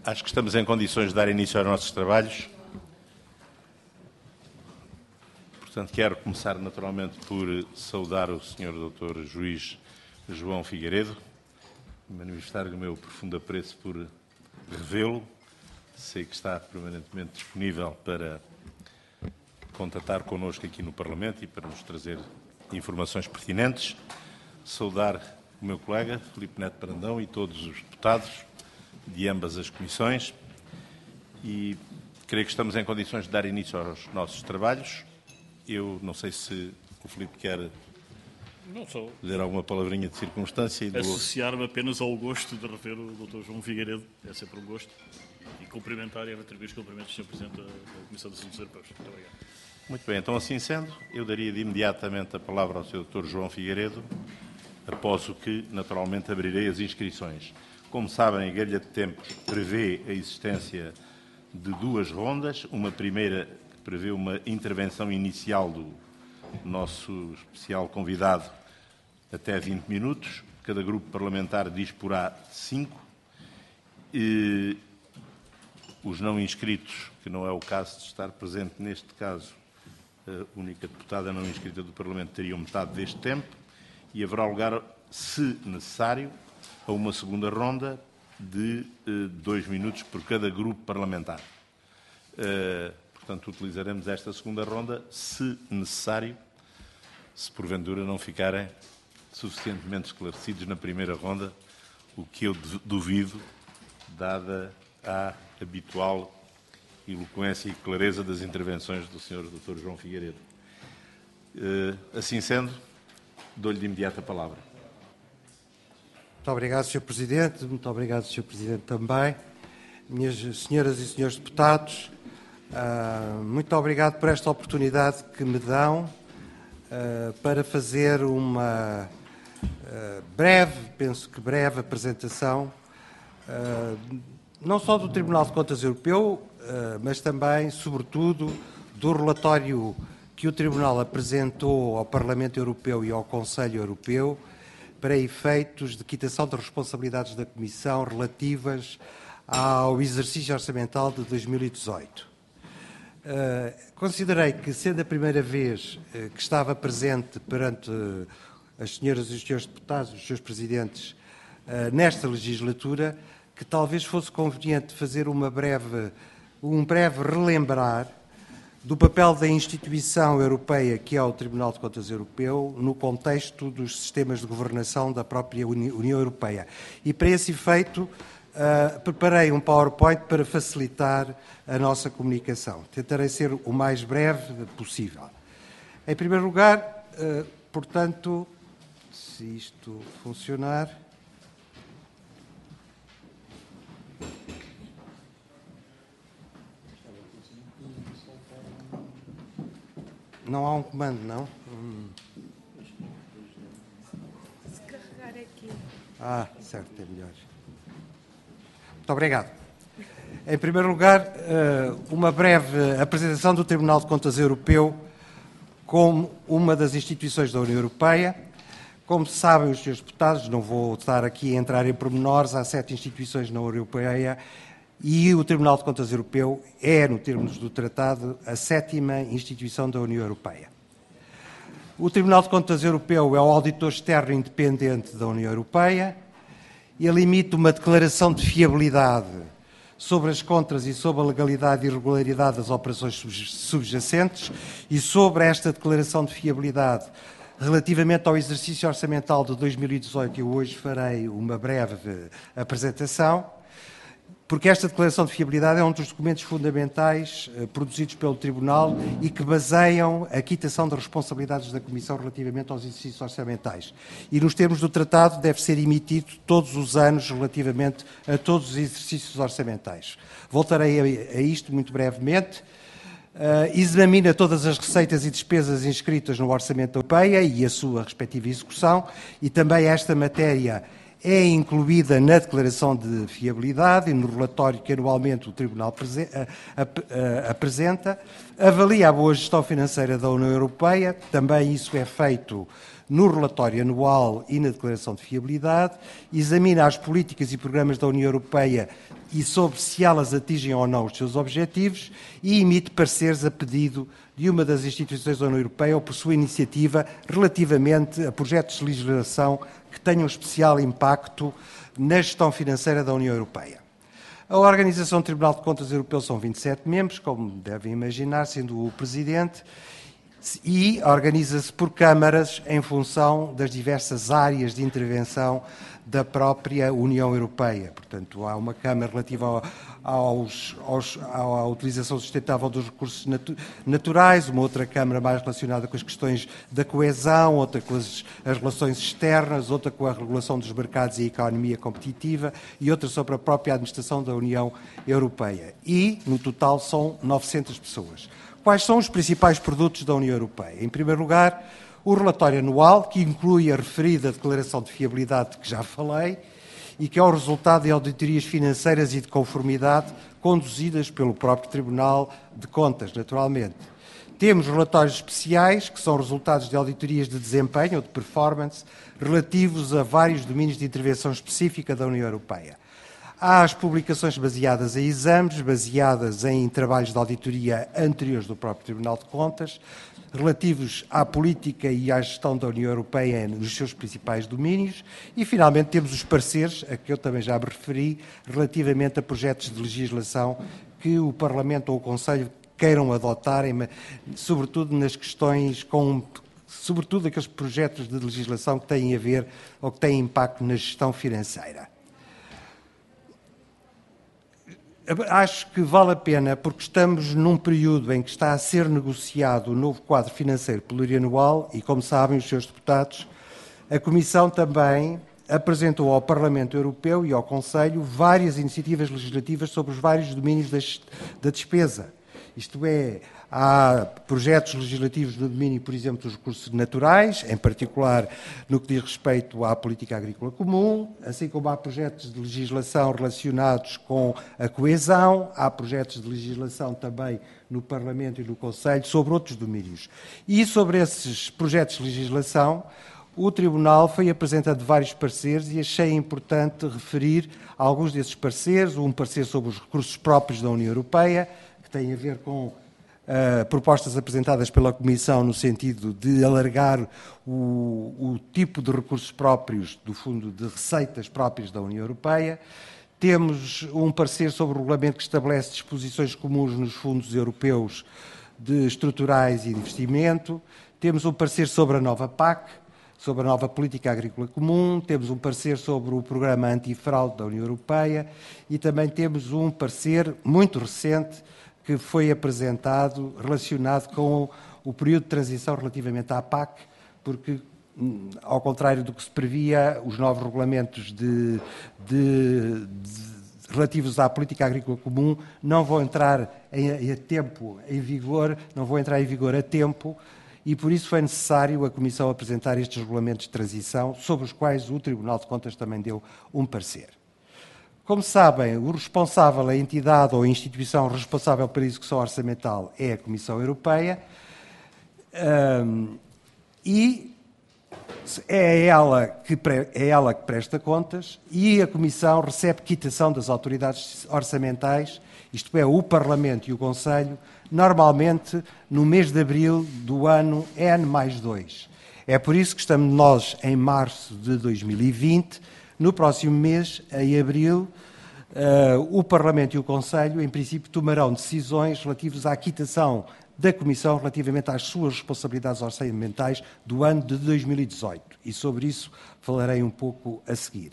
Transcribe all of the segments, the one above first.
Acho que estamos em condições de dar início aos nossos trabalhos. Portanto, quero começar naturalmente por saudar o Sr. Dr. Juiz João Figueiredo, manifestar o meu profundo apreço por revê-lo. Sei que está permanentemente disponível para contatar connosco aqui no Parlamento e para nos trazer informações pertinentes. Saudar o meu colega, Filipe Neto Brandão, e todos os deputados de ambas as comissões. E creio que estamos em condições de dar início aos nossos trabalhos. Eu não sei se o Filipe quer dizer alguma palavrinha de circunstância. E associar-me apenas ao gosto de rever o Dr. João Figueiredo. É sempre um gosto. E cumprimentar e retribuir os cumprimentos do Sr. Presidente da Comissão de Assuntos Europeus. Muito obrigado. Muito bem, então assim sendo, eu daria de imediatamente a palavra ao Sr. Dr. João Figueiredo, após o que, naturalmente, abrirei as inscrições. Como sabem, a grelha de tempo prevê a existência de duas rondas. Uma primeira que prevê uma intervenção inicial do nosso especial convidado até 20 minutos. Cada grupo parlamentar disporá 5. E os não inscritos, que não é o caso de estar presente neste caso, a única deputada não inscrita do Parlamento, teriam metade deste tempo, e haverá lugar, se necessário, a uma segunda ronda de 2 minutos por cada grupo parlamentar. Portanto, utilizaremos esta segunda ronda, se necessário, se porventura não ficarem suficientemente esclarecidos na primeira ronda, o que eu duvido, dada a habitual eloquência e clareza das intervenções do Sr. Dr. João Figueiredo. Assim sendo, dou-lhe de imediato a palavra. Muito obrigado, Sr. Presidente. Muito obrigado, Sr. Presidente, também. Minhas senhoras e senhores deputados, muito obrigado por esta oportunidade que me dão para fazer uma penso que breve apresentação, não só do Tribunal de Contas Europeu, mas também, sobretudo, do relatório que o Tribunal apresentou ao Parlamento Europeu e ao Conselho Europeu para efeitos de quitação de responsabilidades da Comissão relativas ao exercício orçamental de 2018. Considerei que, sendo a primeira vez que estava presente perante as senhoras e os senhores deputados, os seus presidentes, nesta legislatura, que talvez fosse conveniente fazer um breve relembrar do papel da instituição europeia, que é o Tribunal de Contas Europeu, no contexto dos sistemas de governação da própria União Europeia. E, para esse efeito, preparei um PowerPoint para facilitar a nossa comunicação. Tentarei ser o mais breve possível. Em primeiro lugar, portanto, se isto funcionar... Não há um comando, não? Se carregar aqui. Certo, é melhor. Muito obrigado. Em primeiro lugar, uma breve apresentação do Tribunal de Contas Europeu como uma das instituições da União Europeia. Como sabem os senhores deputados, não vou estar aqui a entrar em pormenores, há 7 instituições na União Europeia e o Tribunal de Contas Europeu é, no termos do Tratado, a 7ª instituição da União Europeia. O Tribunal de Contas Europeu é o auditor externo independente da União Europeia. Ele emite uma declaração de fiabilidade sobre as contas e sobre a legalidade e regularidade das operações subjacentes, e sobre esta declaração de fiabilidade relativamente ao exercício orçamental de 2018, eu hoje farei uma breve apresentação, porque esta declaração de fiabilidade é um dos documentos fundamentais produzidos pelo Tribunal e que baseiam a quitação das responsabilidades da Comissão relativamente aos exercícios orçamentais. E, nos termos do Tratado, deve ser emitido todos os anos relativamente a todos os exercícios orçamentais. Voltarei a isto muito brevemente. Examina todas as receitas e despesas inscritas no Orçamento da União Europeia e a sua respectiva execução, e também esta matéria é incluída na declaração de fiabilidade e no relatório que anualmente o Tribunal apresenta, avalia a boa gestão financeira da União Europeia, também isso é feito no relatório anual e na declaração de fiabilidade, examina as políticas e programas da União Europeia e sobre se elas atingem ou não os seus objetivos e emite pareceres a pedido de uma das instituições da União Europeia ou por sua iniciativa relativamente a projetos de legislação que tenham especial impacto na gestão financeira da União Europeia. A Organização do Tribunal de Contas Europeu são 27 membros, como devem imaginar, sendo o Presidente, e organiza-se por câmaras em função das diversas áreas de intervenção da própria União Europeia. Portanto, há uma câmara relativa à utilização sustentável dos recursos naturais, uma outra câmara mais relacionada com as questões da coesão, outra com as relações externas, outra com a regulação dos mercados e a economia competitiva e outra sobre a própria administração da União Europeia. E, no total, são 900 pessoas. Quais são os principais produtos da União Europeia? Em primeiro lugar, o relatório anual, que inclui a referida declaração de fiabilidade de que já falei e que é o resultado de auditorias financeiras e de conformidade conduzidas pelo próprio Tribunal de Contas, naturalmente. Temos relatórios especiais, que são resultados de auditorias de desempenho ou de performance, relativos a vários domínios de intervenção específica da União Europeia. Há as publicações baseadas em exames, baseadas em trabalhos de auditoria anteriores do próprio Tribunal de Contas, relativos à política e à gestão da União Europeia nos seus principais domínios, e finalmente temos os pareceres, a que eu também já me referi, relativamente a projetos de legislação que o Parlamento ou o Conselho queiram adotar, sobretudo nas questões sobretudo aqueles projetos de legislação que têm a ver ou que têm impacto na gestão financeira. Acho que vale a pena, porque estamos num período em que está a ser negociado o novo quadro financeiro plurianual e, como sabem os seus deputados, a Comissão também apresentou ao Parlamento Europeu e ao Conselho várias iniciativas legislativas sobre os vários domínios da despesa. Isto é, há projetos legislativos no domínio, por exemplo, dos recursos naturais, em particular no que diz respeito à política agrícola comum, assim como há projetos de legislação relacionados com a coesão, há projetos de legislação também no Parlamento e no Conselho sobre outros domínios. E sobre esses projetos de legislação, o Tribunal foi apresentando vários pareceres e achei importante referir alguns desses pareceres, um parecer sobre os recursos próprios da União Europeia, que tem a ver com propostas apresentadas pela Comissão no sentido de alargar o tipo de recursos próprios do Fundo de Receitas próprias da União Europeia. Temos um parecer sobre o regulamento que estabelece disposições comuns nos fundos europeus de estruturais e de investimento. Temos um parecer sobre a nova PAC, sobre a nova Política Agrícola Comum, temos um parecer sobre o Programa Antifraude da União Europeia e também temos um parecer muito recente que foi apresentado relacionado com o período de transição relativamente à PAC, porque, ao contrário do que se previa, os novos regulamentos relativos à Política Agrícola Comum não vão entrar em vigor a tempo, e por isso foi necessário a Comissão apresentar estes regulamentos de transição, sobre os quais o Tribunal de Contas também deu um parecer. Como sabem, o responsável, a entidade ou a instituição responsável pela execução orçamental é a Comissão Europeia e é ela que presta contas e a Comissão recebe quitação das autoridades orçamentais, isto é, o Parlamento e o Conselho, normalmente no mês de abril do ano N+2. É por isso que estamos nós em março de 2020. No próximo mês, em abril, o Parlamento e o Conselho, em princípio, tomarão decisões relativas à quitação da Comissão relativamente às suas responsabilidades orçamentais do ano de 2018. E sobre isso falarei um pouco a seguir.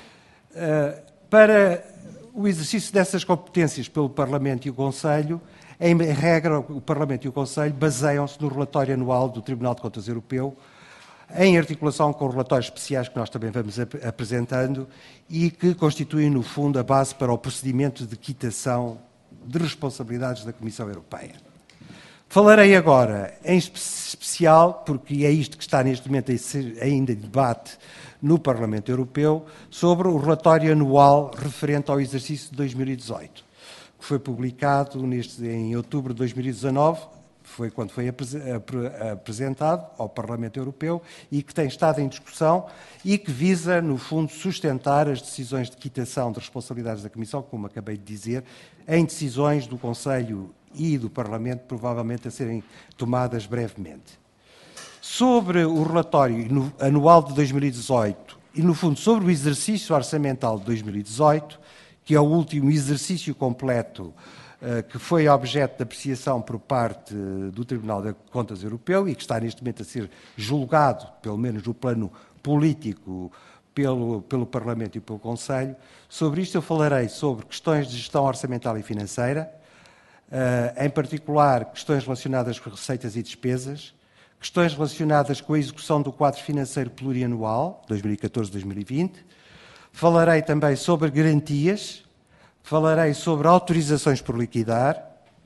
Para o exercício dessas competências pelo Parlamento e o Conselho, em regra, o Parlamento e o Conselho baseiam-se no relatório anual do Tribunal de Contas Europeu, em articulação com relatórios especiais que nós também vamos apresentando e que constituem, no fundo, a base para o procedimento de quitação de responsabilidades da Comissão Europeia. Falarei agora, em especial, porque é isto que está neste momento ainda em debate no Parlamento Europeu, sobre o relatório anual referente ao exercício de 2018, que foi publicado em outubro de 2019, foi quando foi apresentado ao Parlamento Europeu e que tem estado em discussão e que visa, no fundo, sustentar as decisões de quitação de responsabilidades da Comissão, como acabei de dizer, em decisões do Conselho e do Parlamento, provavelmente a serem tomadas brevemente. Sobre o relatório anual de 2018 e, no fundo, sobre o exercício orçamental de 2018, que é o último exercício completo que foi objeto de apreciação por parte do Tribunal de Contas Europeu e que está neste momento a ser julgado, pelo menos no plano político, pelo Parlamento e pelo Conselho. Sobre isto eu falarei sobre questões de gestão orçamental e financeira, em particular questões relacionadas com receitas e despesas, questões relacionadas com a execução do quadro financeiro plurianual, 2014-2020. Falarei também sobre garantias, falarei sobre autorizações por liquidar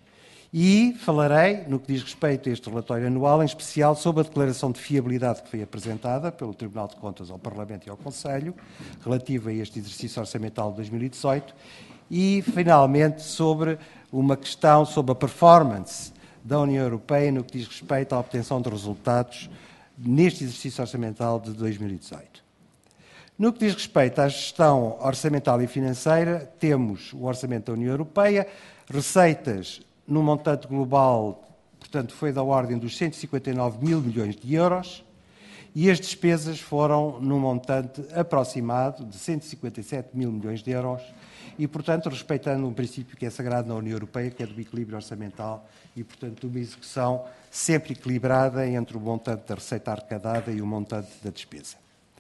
e falarei, no que diz respeito a este relatório anual, em especial sobre a declaração de fiabilidade que foi apresentada pelo Tribunal de Contas ao Parlamento e ao Conselho, relativa a este exercício orçamental de 2018, e, finalmente, sobre uma questão sobre a performance da União Europeia no que diz respeito à obtenção de resultados neste exercício orçamental de 2018. No que diz respeito à gestão orçamental e financeira, temos o orçamento da União Europeia, receitas no montante global, portanto, foi da ordem dos 159 mil milhões de euros, e as despesas foram num montante aproximado de 157 mil milhões de euros, e, portanto, respeitando um princípio que é sagrado na União Europeia, que é do equilíbrio orçamental, e, portanto, uma execução sempre equilibrada entre o montante da receita arrecadada e o montante da despesa.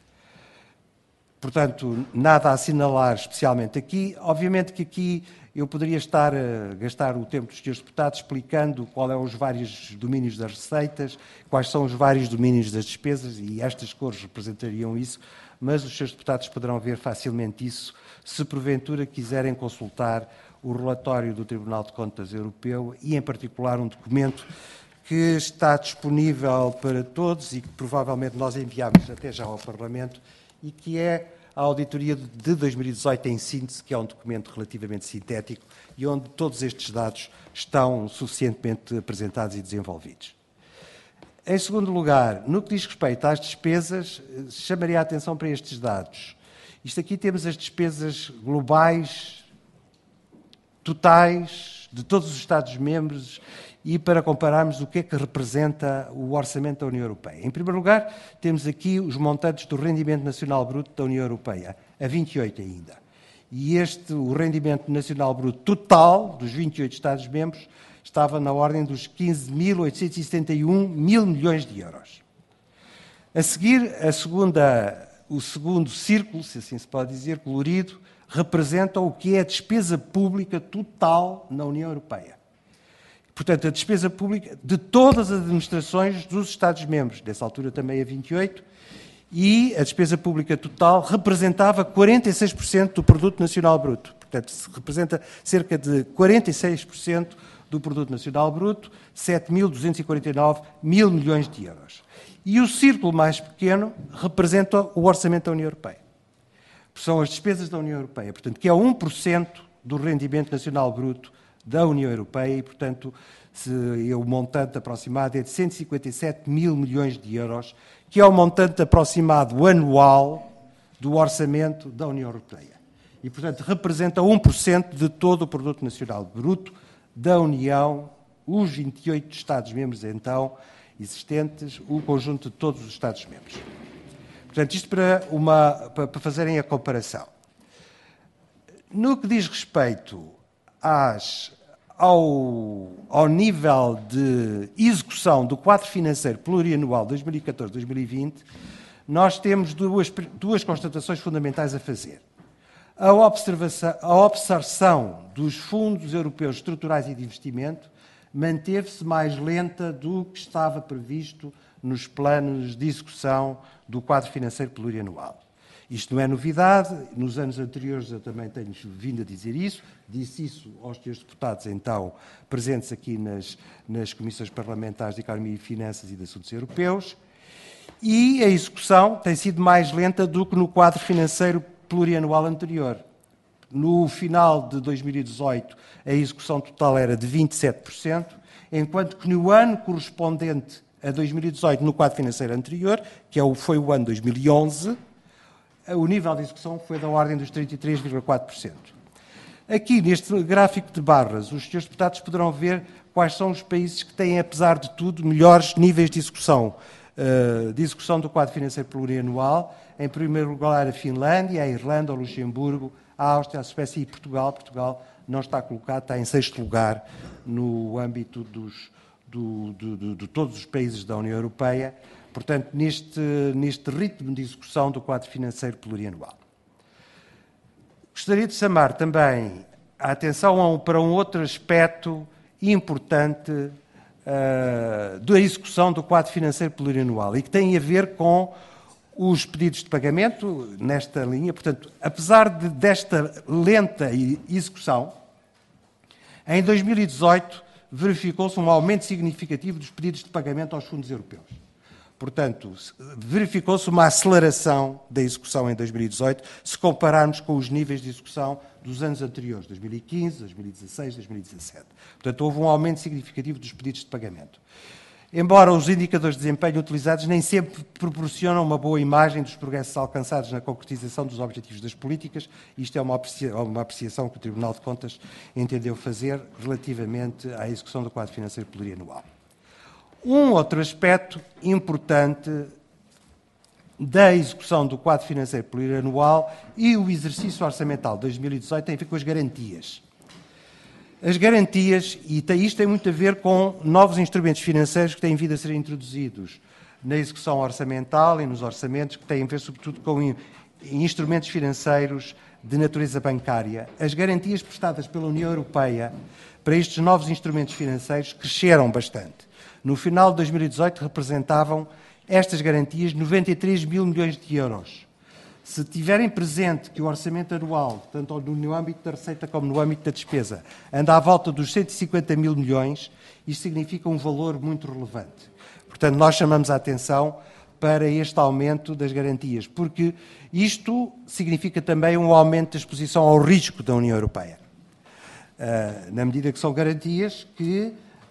Portanto, nada a assinalar especialmente aqui. Obviamente que aqui eu poderia estar a gastar o tempo dos senhores deputados explicando quais são os vários domínios das receitas, quais são os vários domínios das despesas, e estas cores representariam isso, mas os senhores deputados poderão ver facilmente isso se porventura quiserem consultar o relatório do Tribunal de Contas Europeu e, em particular, um documento que está disponível para todos e que provavelmente nós enviámos até já ao Parlamento, e que é a auditoria de 2018 em síntese, que é um documento relativamente sintético e onde todos estes dados estão suficientemente apresentados e desenvolvidos. Em segundo lugar, no que diz respeito às despesas, chamaria a atenção para estes dados. Isto aqui temos as despesas globais, totais, de todos os Estados-membros, e para compararmos o que é que representa o orçamento da União Europeia. Em primeiro lugar, temos aqui os montantes do rendimento nacional bruto da União Europeia, a 28 ainda. E o rendimento nacional bruto total dos 28 Estados-membros estava na ordem dos 15.871 mil milhões de euros. A seguir, o segundo círculo, se assim se pode dizer, colorido, representa o que é a despesa pública total na União Europeia. Portanto, a despesa pública de todas as administrações dos Estados-membros, dessa altura também a 28, e a despesa pública total representava 46% do produto nacional bruto. Portanto, representa cerca de 46% do produto nacional bruto, 7.249 mil milhões de euros. E o círculo mais pequeno representa o orçamento da União Europeia. São as despesas da União Europeia, portanto, que é 1% do rendimento nacional bruto da União Europeia e, portanto, o montante aproximado é de 157 mil milhões de euros, que é o montante aproximado anual do orçamento da União Europeia. E, portanto, representa 1% de todo o produto nacional bruto da União, os 28 Estados-membros, então, existentes, o conjunto de todos os Estados-membros. Portanto, isto para fazerem a comparação. No que diz respeito ao nível de execução do quadro financeiro plurianual 2014-2020, nós temos duas constatações fundamentais a fazer. A absorção dos fundos europeus estruturais e de investimento manteve-se mais lenta do que estava previsto nos planos de execução do quadro financeiro plurianual. Isto não é novidade, nos anos anteriores eu também tenho vindo a dizer isso, disse isso aos senhores deputados, então, presentes aqui nas comissões parlamentares de Economia e Finanças e de Assuntos Europeus, e a execução tem sido mais lenta do que no quadro financeiro plurianual anterior. No final de 2018, a execução total era de 27%, enquanto que no ano correspondente a 2018, no quadro financeiro anterior, que foi o ano 2011, o nível de execução foi da ordem dos 33,4%. Aqui, neste gráfico de barras, os senhores deputados poderão ver quais são os países que têm, apesar de tudo, melhores níveis de execução do quadro financeiro plurianual. Em primeiro lugar, a Finlândia, a Irlanda, o Luxemburgo, a Áustria, a Suécia e Portugal. Portugal não está colocado, está em sexto lugar no âmbito de todos os países da União Europeia, portanto, neste ritmo de execução do quadro financeiro plurianual. Gostaria de chamar também a atenção para um outro aspecto importante da execução do quadro financeiro plurianual e que tem a ver com os pedidos de pagamento nesta linha. Portanto, apesar desta lenta execução, em 2018 verificou-se um aumento significativo dos pedidos de pagamento aos fundos europeus. Portanto, verificou-se uma aceleração da execução em 2018, se compararmos com os níveis de execução dos anos anteriores, 2015, 2016, 2017. Portanto, houve um aumento significativo dos pedidos de pagamento. Embora os indicadores de desempenho utilizados nem sempre proporcionam uma boa imagem dos progressos alcançados na concretização dos objetivos das políticas, isto é uma apreciação que o Tribunal de Contas entendeu fazer relativamente à execução do quadro financeiro plurianual. Um outro aspecto importante da execução do quadro financeiro plurianual e o exercício orçamental de 2018 tem a ver com as garantias. As garantias, e isto tem muito a ver com novos instrumentos financeiros que têm vindo a ser introduzidos na execução orçamental e nos orçamentos, que têm a ver sobretudo com instrumentos financeiros de natureza bancária. As garantias prestadas pela União Europeia para estes novos instrumentos financeiros cresceram bastante. No final de 2018 representavam estas garantias 93 mil milhões de euros. Se tiverem presente que o orçamento anual, tanto no âmbito da receita como no âmbito da despesa, anda à volta dos 150 mil milhões, isto significa um valor muito relevante. Portanto, nós chamamos a atenção para este aumento das garantias, porque isto significa também um aumento da exposição ao risco da União Europeia. Na medida que são garantias que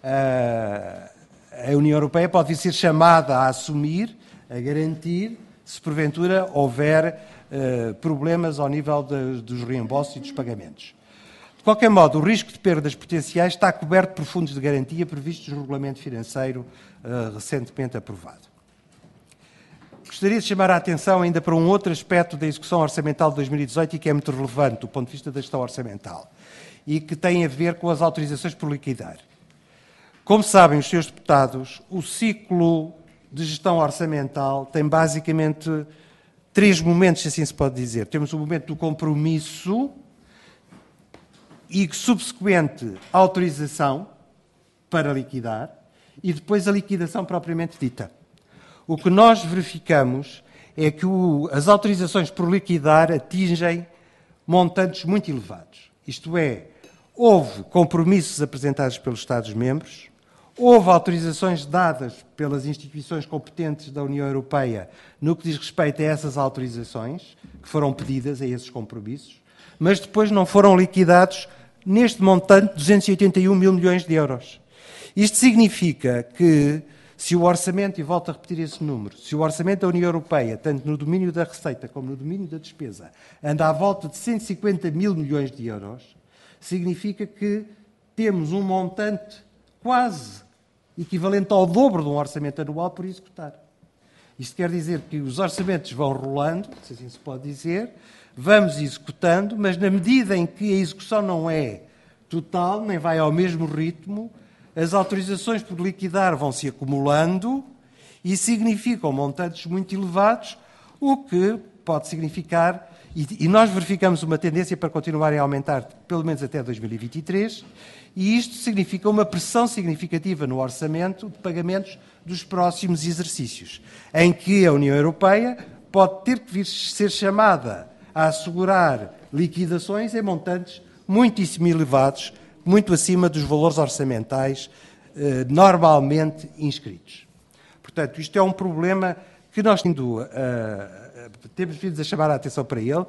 a União Europeia pode ser chamada a assumir, a garantir, se porventura houver problemas ao nível dos reembolsos e dos pagamentos. De qualquer modo, o risco de perdas potenciais está coberto por fundos de garantia previstos no regulamento financeiro recentemente aprovado. Gostaria de chamar a atenção ainda para um outro aspecto da execução orçamental de 2018 e que é muito relevante do ponto de vista da gestão orçamental e que tem a ver com as autorizações por liquidar. Como sabem os senhores deputados, o ciclo de gestão orçamental tem basicamente três momentos, se assim se pode dizer. Temos o momento do compromisso e subsequente autorização para liquidar e depois a liquidação propriamente dita. O que nós verificamos é que as autorizações por liquidar atingem montantes muito elevados. Isto é, houve compromissos apresentados pelos Estados-membros, houve autorizações dadas pelas instituições competentes da União Europeia no que diz respeito a essas autorizações, que foram pedidas a esses compromissos, mas depois não foram liquidados neste montante de 281 mil milhões de euros. Isto significa que, se o orçamento, e volto a repetir esse número, se o orçamento da União Europeia, tanto no domínio da receita como no domínio da despesa, anda à volta de 150 mil milhões de euros, significa que temos um montante quase equivalente ao dobro de um orçamento anual por executar. Isto quer dizer que os orçamentos vão rolando, se assim se pode dizer, vamos executando, mas na medida em que a execução não é total, nem vai ao mesmo ritmo, as autorizações por liquidar vão se acumulando e significam montantes muito elevados, o que pode significar, e nós verificamos uma tendência para continuarem a aumentar pelo menos até 2023, e isto significa uma pressão significativa no orçamento de pagamentos dos próximos exercícios, em que a União Europeia pode ter que vir ser chamada a assegurar liquidações em montantes muitíssimo elevados, muito acima dos valores orçamentais normalmente inscritos. Portanto, isto é um problema que nós temos vindo a chamar a atenção para ele.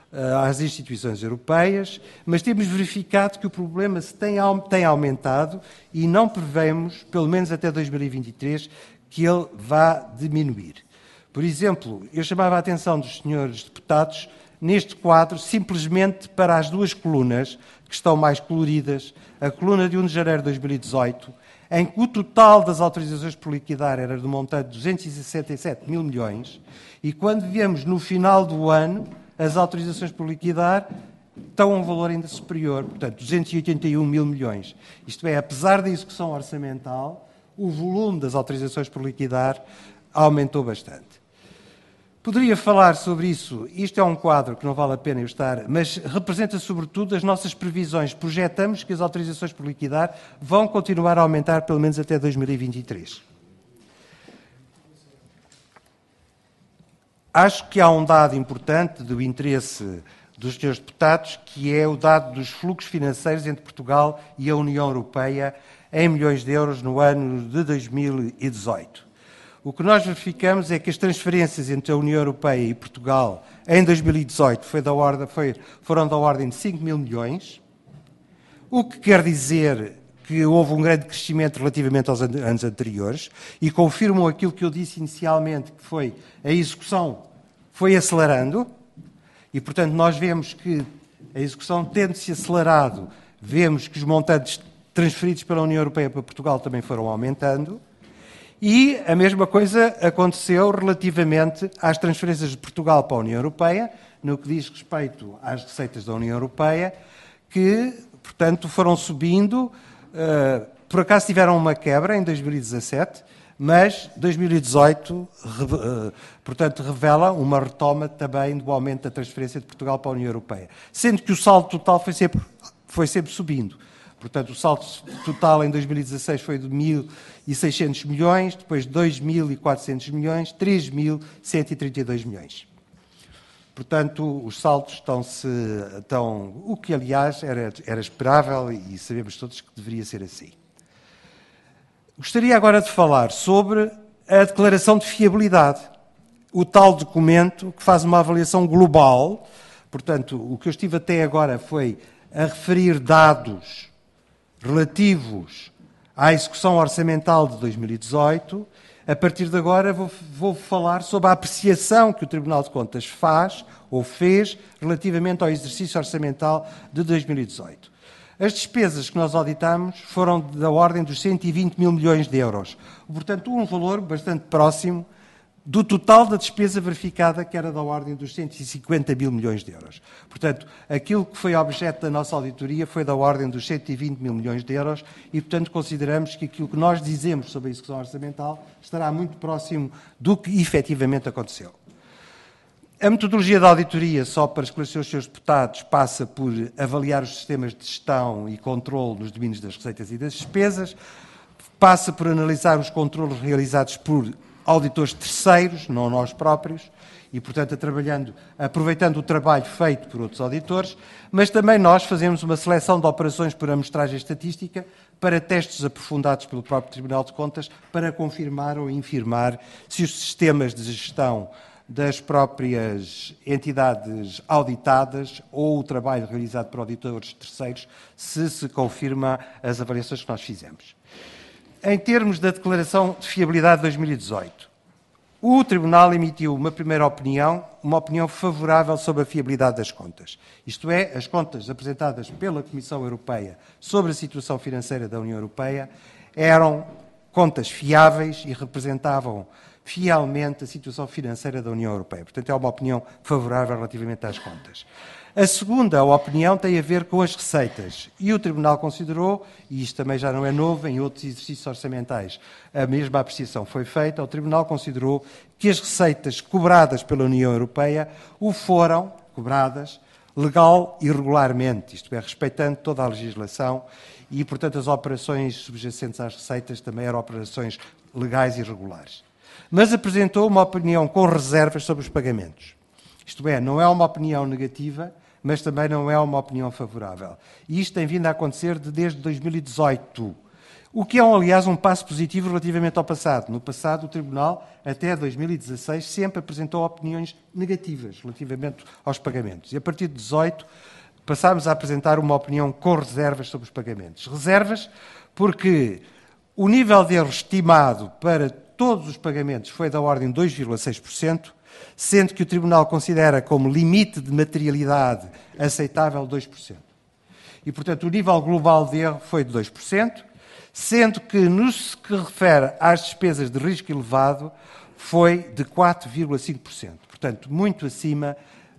às instituições europeias, mas temos verificado que o problema tem aumentado e não prevemos, pelo menos até 2023, que ele vá diminuir. Por exemplo, eu chamava a atenção dos senhores deputados neste quadro simplesmente para as duas colunas que estão mais coloridas, a coluna de 1 de janeiro de 2018, em que o total das autorizações por liquidar era do montante de 267 mil milhões, e quando viemos no final do ano, as autorizações por liquidar estão a um valor ainda superior, portanto, 281 mil milhões. Isto é, apesar da execução orçamental, o volume das autorizações por liquidar aumentou bastante. Poderia falar sobre isso, isto é um quadro que não vale a pena eu estar, mas representa sobretudo as nossas previsões. Projetamos que as autorizações por liquidar vão continuar a aumentar pelo menos até 2023. Acho que há um dado importante do interesse dos senhores deputados, que é o dado dos fluxos financeiros entre Portugal e a União Europeia em milhões de euros no ano de 2018. O que nós verificamos é que as transferências entre a União Europeia e Portugal em 2018 foram da ordem de 5 mil milhões, o que quer dizer que houve um grande crescimento relativamente aos anos anteriores e confirmam aquilo que eu disse inicialmente, que foi a execução foi acelerando e, portanto, nós vemos que a execução tendo-se acelerado, vemos que os montantes transferidos pela União Europeia para Portugal também foram aumentando. E a mesma coisa aconteceu relativamente às transferências de Portugal para a União Europeia, no que diz respeito às receitas da União Europeia, que, portanto, foram subindo. Por acaso tiveram uma quebra em 2017, mas 2018, portanto, revela uma retoma também do aumento da transferência de Portugal para a União Europeia. Sendo que o saldo total foi sempre subindo. Portanto, o saldo total em 2016 foi de 1.600 milhões, depois 2.400 milhões, 3.132 milhões. Portanto, os saldos estão o que, aliás, era esperável e sabemos todos que deveria ser assim. Gostaria agora de falar sobre a declaração de fiabilidade, o tal documento que faz uma avaliação global. Portanto, o que eu estive até agora foi a referir dados relativos à execução orçamental de 2018. A partir de agora vou falar sobre a apreciação que o Tribunal de Contas faz ou fez relativamente ao exercício orçamental de 2018. As despesas que nós auditamos foram da ordem dos 120 mil milhões de euros. Portanto, um valor bastante próximo do total da despesa verificada, que era da ordem dos 150 mil milhões de euros. Portanto, aquilo que foi objeto da nossa auditoria foi da ordem dos 120 mil milhões de euros e, portanto, consideramos que aquilo que nós dizemos sobre a execução orçamental estará muito próximo do que efetivamente aconteceu. A metodologia da auditoria, só para esclarecer os seus deputados, passa por avaliar os sistemas de gestão e controle nos domínios das receitas e das despesas, passa por analisar os controlos realizados por auditores terceiros, não nós próprios, e, portanto, aproveitando o trabalho feito por outros auditores, mas também nós fazemos uma seleção de operações por amostragem estatística para testes aprofundados pelo próprio Tribunal de Contas para confirmar ou infirmar se os sistemas de gestão das próprias entidades auditadas ou o trabalho realizado por auditores terceiros se confirma as avaliações que nós fizemos. Em termos da declaração de fiabilidade de 2018, o Tribunal emitiu uma primeira opinião, uma opinião favorável sobre a fiabilidade das contas. Isto é, as contas apresentadas pela Comissão Europeia sobre a situação financeira da União Europeia eram contas fiáveis e representavam fielmente a situação financeira da União Europeia. Portanto, é uma opinião favorável relativamente às contas. A segunda opinião tem a ver com as receitas. E o Tribunal considerou, e isto também já não é novo, em outros exercícios orçamentais a mesma apreciação foi feita, o Tribunal considerou que as receitas cobradas pela União Europeia o foram cobradas legal e regularmente, isto é, respeitando toda a legislação e, portanto, as operações subjacentes às receitas também eram operações legais e regulares. Mas apresentou uma opinião com reservas sobre os pagamentos. Isto é, não é uma opinião negativa, mas também não é uma opinião favorável. E isto tem vindo a acontecer desde 2018. O que é, aliás, um passo positivo relativamente ao passado. No passado, o Tribunal, até 2016, sempre apresentou opiniões negativas relativamente aos pagamentos. E a partir de 2018, passámos a apresentar uma opinião com reservas sobre os pagamentos. Reservas porque o nível de erro estimado para todos os pagamentos foi da ordem de 2,6%, sendo que o Tribunal considera como limite de materialidade aceitável 2%. E, portanto, o nível global de erro foi de 2%, sendo que, no que refere às despesas de risco elevado, foi de 4,5%. Portanto, muito acima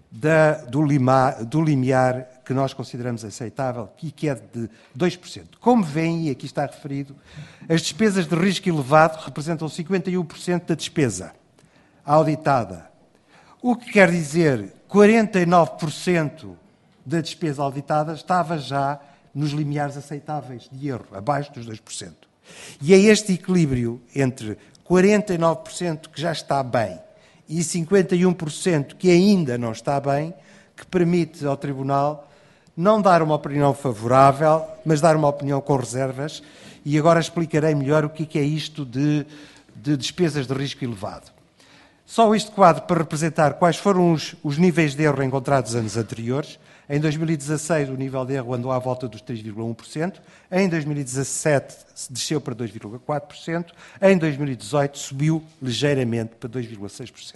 do limiar que nós consideramos aceitável, e que é de 2%. Como veem, e aqui está referido, as despesas de risco elevado representam 51% da despesa auditada. O que quer dizer 49% da despesa auditada estava já nos limiares aceitáveis de erro, abaixo dos 2%. E é este equilíbrio entre 49% que já está bem e 51% que ainda não está bem, que permite ao Tribunal não dar uma opinião favorável, mas dar uma opinião com reservas, e agora explicarei melhor o que é isto de despesas de risco elevado. Só este quadro para representar quais foram os níveis de erro encontrados anos anteriores. Em 2016, o nível de erro andou à volta dos 3,1%. Em 2017, desceu para 2,4%. Em 2018, subiu ligeiramente para 2,6%.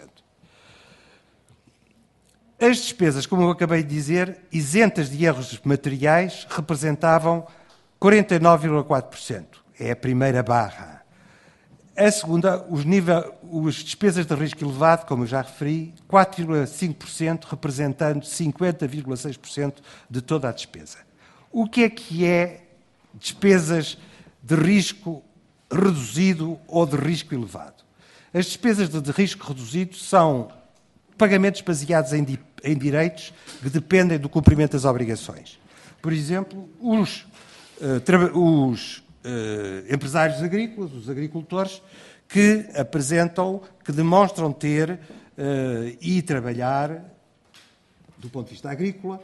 As despesas, como eu acabei de dizer, isentas de erros materiais, representavam 49,4%. É a primeira barra. A segunda, as despesas de risco elevado, como eu já referi, 4,5%, representando 50,6% de toda a despesa. O que é despesas de risco reduzido ou de risco elevado? As despesas de risco reduzido são pagamentos baseados em direitos que dependem do cumprimento das obrigações. Por exemplo, os empresários agrícolas, os agricultores, que demonstram ter e trabalhar, do ponto de vista agrícola,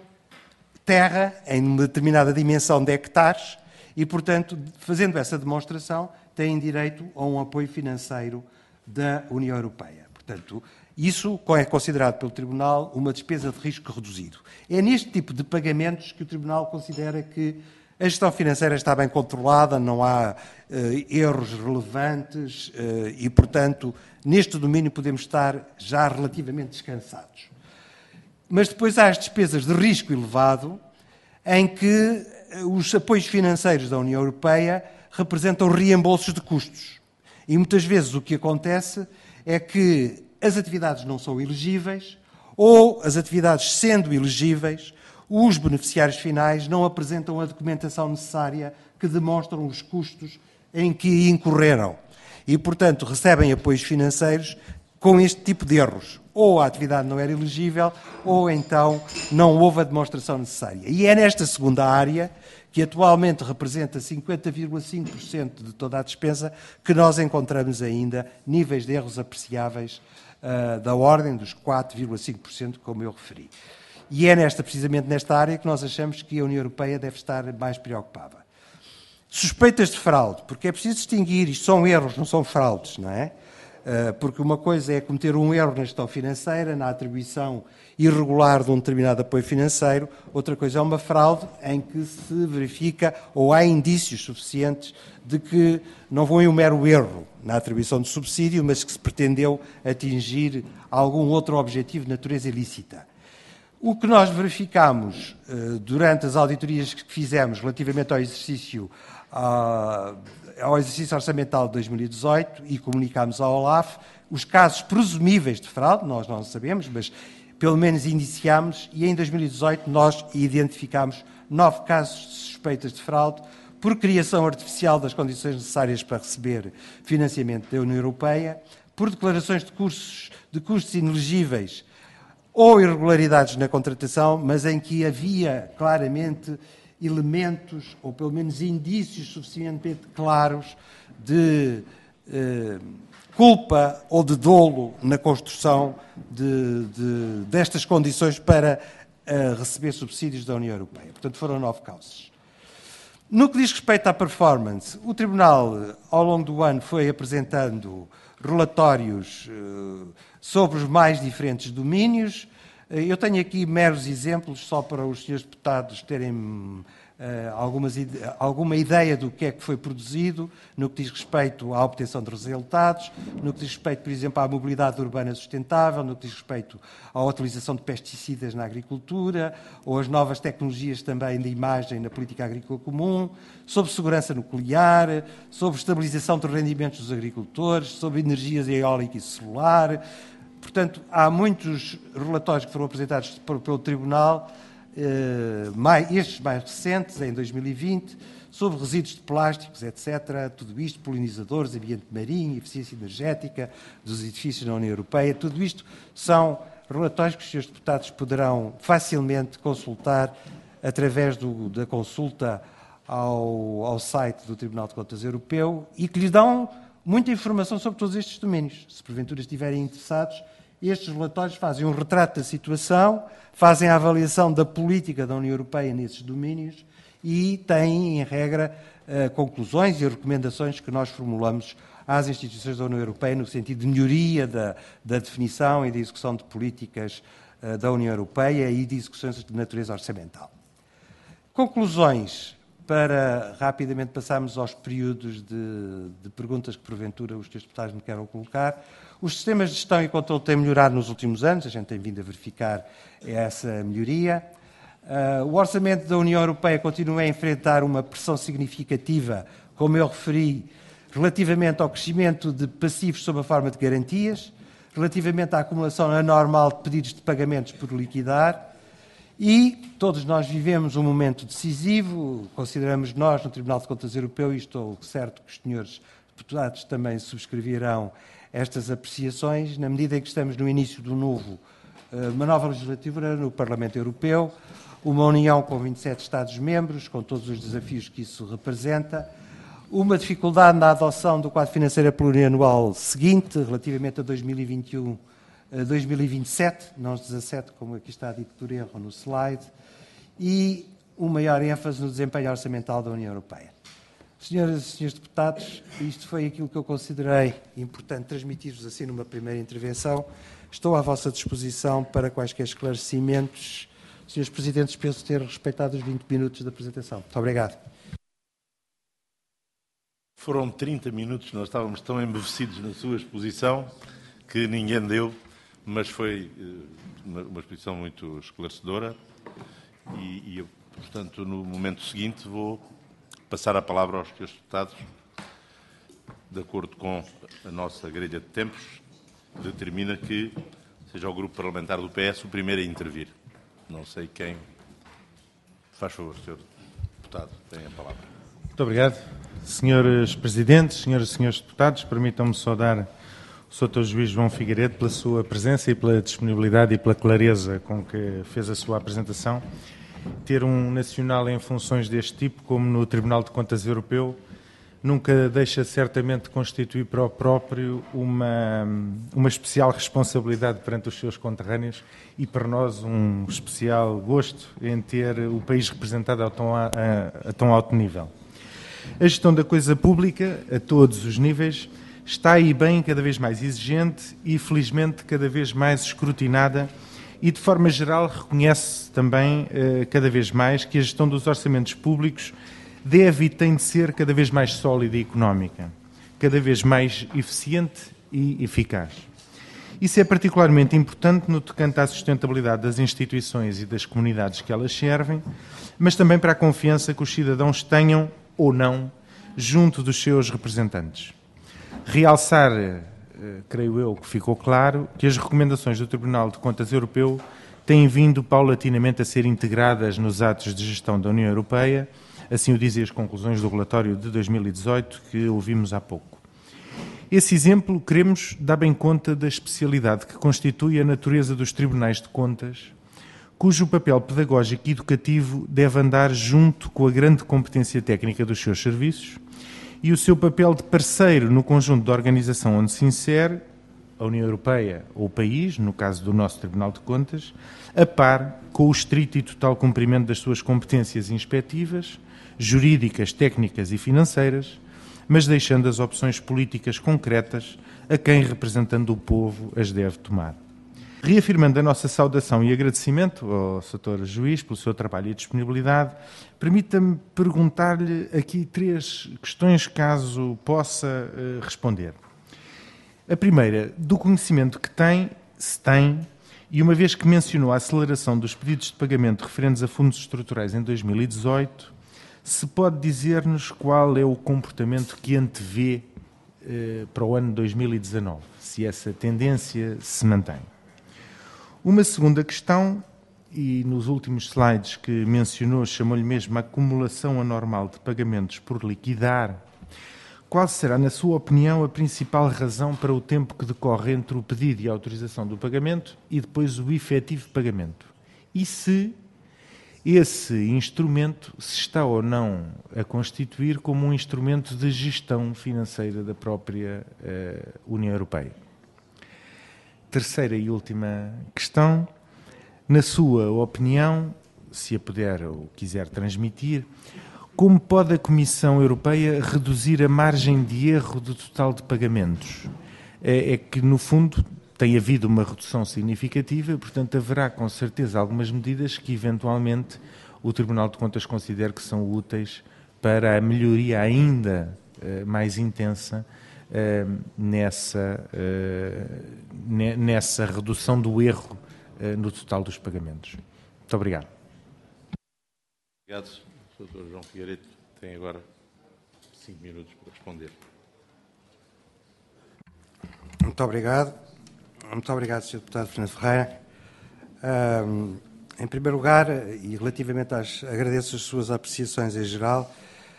terra em uma determinada dimensão de hectares e, portanto, fazendo essa demonstração, têm direito a um apoio financeiro da União Europeia. Portanto, isso é considerado pelo Tribunal uma despesa de risco reduzido. É neste tipo de pagamentos que o Tribunal considera que a gestão financeira está bem controlada, não há erros relevantes e, portanto, neste domínio podemos estar já relativamente descansados. Mas depois há as despesas de risco elevado, em que os apoios financeiros da União Europeia representam reembolsos de custos. E muitas vezes o que acontece é que as atividades não são elegíveis ou as atividades sendo elegíveis, os beneficiários finais não apresentam a documentação necessária que demonstram os custos em que incorreram. E, portanto, recebem apoios financeiros com este tipo de erros. Ou a atividade não era elegível, ou então não houve a demonstração necessária. E é nesta segunda área, que atualmente representa 50,5% de toda a despesa, que nós encontramos ainda níveis de erros apreciáveis da ordem dos 4,5%, como eu referi. E é precisamente nesta área que nós achamos que a União Europeia deve estar mais preocupada. Suspeitas de fraude, porque é preciso distinguir, isto são erros, não são fraudes, não é? Porque uma coisa é cometer um erro na gestão financeira, na atribuição irregular de um determinado apoio financeiro, outra coisa é uma fraude em que se verifica ou há indícios suficientes de que não foi um mero erro na atribuição de subsídio, mas que se pretendeu atingir algum outro objetivo de natureza ilícita. O que nós verificamos durante as auditorias que fizemos relativamente ao exercício orçamental de 2018 e comunicámos à OLAF, os casos presumíveis de fraude, nós não sabemos, mas pelo menos indiciámos, e em 2018 nós identificámos 9 casos de suspeitas de fraude por criação artificial das condições necessárias para receber financiamento da União Europeia, por declarações de custos inelegíveis ou irregularidades na contratação, mas em que havia claramente elementos, ou pelo menos indícios suficientemente claros de culpa ou de dolo na construção destas condições para receber subsídios da União Europeia. Portanto, foram 9 causas. No que diz respeito à performance, o Tribunal, ao longo do ano, foi apresentando relatórios sobre os mais diferentes domínios. Eu tenho aqui meros exemplos, só para os senhores deputados terem alguma ideia do que é que foi produzido, no que diz respeito à obtenção de resultados, no que diz respeito, por exemplo, à mobilidade urbana sustentável, no que diz respeito à utilização de pesticidas na agricultura, ou as novas tecnologias também de imagem na política agrícola comum, sobre segurança nuclear, sobre estabilização dos rendimentos dos agricultores, sobre energias eólica e solar. Portanto, há muitos relatórios que foram apresentados pelo Tribunal, estes mais recentes, em 2020, sobre resíduos de plásticos, etc. Tudo isto, polinizadores, ambiente marinho, eficiência energética dos edifícios na União Europeia. Tudo isto são relatórios que os senhores deputados poderão facilmente consultar através da consulta ao site do Tribunal de Contas Europeu e que lhes dão muita informação sobre todos estes domínios. Se porventura estiverem interessados, estes relatórios fazem um retrato da situação, fazem a avaliação da política da União Europeia nesses domínios e têm, em regra, conclusões e recomendações que nós formulamos às instituições da União Europeia no sentido de melhoria da definição e da execução de políticas da União Europeia e de execuções de natureza orçamental. Conclusões, para rapidamente passarmos aos períodos de perguntas que, porventura, os senhores deputados me queiram colocar. Os sistemas de gestão e controle têm melhorado nos últimos anos, a gente tem vindo a verificar essa melhoria. O orçamento da União Europeia continua a enfrentar uma pressão significativa, como eu referi, relativamente ao crescimento de passivos sob a forma de garantias, relativamente à acumulação anormal de pedidos de pagamentos por liquidar, e todos nós vivemos um momento decisivo, consideramos nós, no Tribunal de Contas Europeu, e estou certo que os senhores deputados também subscreverão estas apreciações, na medida em que estamos no início de uma nova legislatura no Parlamento Europeu, uma União com 27 Estados-membros, com todos os desafios que isso representa, uma dificuldade na adoção do quadro financeiro plurianual seguinte, relativamente a 2021 2027, não os 17, como aqui está dito por erro no slide, e uma maior ênfase no desempenho orçamental da União Europeia. Senhoras e senhores deputados, isto foi aquilo que eu considerei importante transmitir-vos assim numa primeira intervenção. Estou à vossa disposição para quaisquer esclarecimentos. Senhores Presidentes, penso ter respeitado os 20 minutos da apresentação. Muito obrigado. Foram 30 minutos, nós estávamos tão embevecidos na sua exposição que ninguém deu, mas foi uma exposição muito esclarecedora e eu, portanto, no momento seguinte vou passar a palavra aos senhores deputados, de acordo com a nossa grelha de tempos, determina que seja o grupo parlamentar do PS o primeiro a intervir. Não sei quem. Faz favor, senhor deputado, tem a palavra. Muito obrigado. Senhores Presidentes, senhoras e senhores deputados, permitam-me saudar o Sr. Juiz João Figueiredo pela sua presença e pela disponibilidade e pela clareza com que fez a sua apresentação. Ter um nacional em funções deste tipo, como no Tribunal de Contas Europeu, nunca deixa certamente de constituir para o próprio uma especial responsabilidade perante os seus conterrâneos e para nós um especial gosto em ter o país representado a tão alto nível. A gestão da coisa pública, a todos os níveis, está aí bem cada vez mais exigente e, felizmente, cada vez mais escrutinada e, de forma geral, reconhece também cada vez mais que a gestão dos orçamentos públicos deve e tem de ser cada vez mais sólida e económica, cada vez mais eficiente e eficaz. Isso é particularmente importante no tocante à sustentabilidade das instituições e das comunidades que elas servem, mas também para a confiança que os cidadãos tenham ou não junto dos seus representantes. Realçar, creio eu que ficou claro, que as recomendações do Tribunal de Contas Europeu têm vindo paulatinamente a ser integradas nos atos de gestão da União Europeia, assim o dizem as conclusões do relatório de 2018 que ouvimos há pouco. Esse exemplo, queremos, dar bem conta da especialidade que constitui a natureza dos tribunais de contas, cujo papel pedagógico e educativo deve andar junto com a grande competência técnica dos seus serviços e o seu papel de parceiro no conjunto de organização onde se insere, a União Europeia ou o país, no caso do nosso Tribunal de Contas, a par com o estrito e total cumprimento das suas competências inspectivas, jurídicas, técnicas e financeiras, mas deixando as opções políticas concretas a quem, representando o povo, as deve tomar. Reafirmando a nossa saudação e agradecimento ao Sr. Juiz pelo seu trabalho e disponibilidade, permita-me perguntar-lhe aqui 3 questões, caso possa responder. A primeira, do conhecimento que tem, se tem, e uma vez que mencionou a aceleração dos pedidos de pagamento referentes a fundos estruturais em 2018, se pode dizer-nos qual é o comportamento que antevê para o ano 2019, se essa tendência se mantém. Uma segunda questão, e nos últimos slides que mencionou, chamou-lhe mesmo a acumulação anormal de pagamentos por liquidar. Qual será, na sua opinião, a principal razão para o tempo que decorre entre o pedido e a autorização do pagamento e depois o efetivo pagamento? E se esse instrumento se está ou não a constituir como um instrumento de gestão financeira da própria União Europeia? Terceira e última questão. Na sua opinião, se a puder ou quiser transmitir, como pode a Comissão Europeia reduzir a margem de erro do total de pagamentos? É que, no fundo, tem havido uma redução significativa, portanto, haverá com certeza algumas medidas que, eventualmente, o Tribunal de Contas considera que são úteis para a melhoria ainda mais intensa nessa redução do erro no total dos pagamentos. Muito obrigado. Obrigado. O Dr. João Figueiredo tem agora 5 minutos para responder. Muito obrigado. Muito obrigado, Sr. Deputado Fernando Ferreira. Em primeiro lugar, e relativamente agradeço as suas apreciações em geral,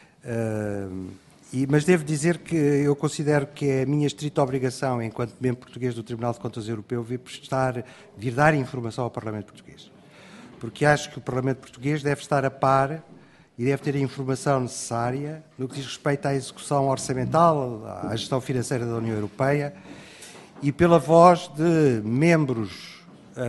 mas devo dizer que eu considero que é a minha estrita obrigação, enquanto membro português do Tribunal de Contas Europeu, vir dar informação ao Parlamento Português. Porque acho que o Parlamento Português deve estar a par e deve ter a informação necessária no que diz respeito à execução orçamental, à gestão financeira da União Europeia, e pela voz de membros,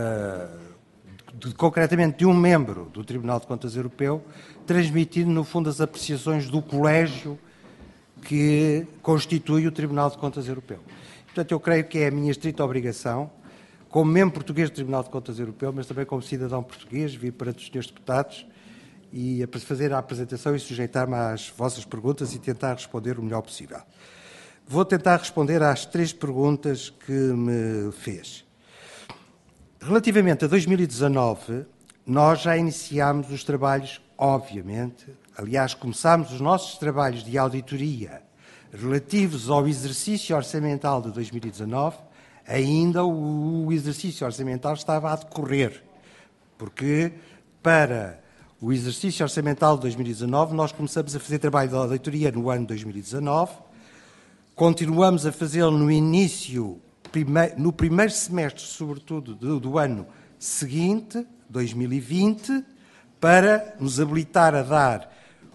concretamente de um membro do Tribunal de Contas Europeu, transmitindo, no fundo, as apreciações do colégio que constitui o Tribunal de Contas Europeu. Portanto, eu creio que é a minha estrita obrigação, como membro português do Tribunal de Contas Europeu, mas também como cidadão português, vir perante os senhores deputados e fazer a apresentação e sujeitar-me às vossas perguntas e tentar responder o melhor possível. Vou tentar responder às 3 perguntas que me fez. Relativamente a 2019, nós já iniciámos os trabalhos, obviamente, aliás, começámos os nossos trabalhos de auditoria relativos ao exercício orçamental de 2019, ainda o exercício orçamental estava a decorrer, porque para o exercício orçamental de 2019 nós começamos a fazer trabalho de auditoria no ano 2019, continuamos a fazê-lo no início, no primeiro semestre, sobretudo, do ano seguinte, 2020, para nos habilitar a dar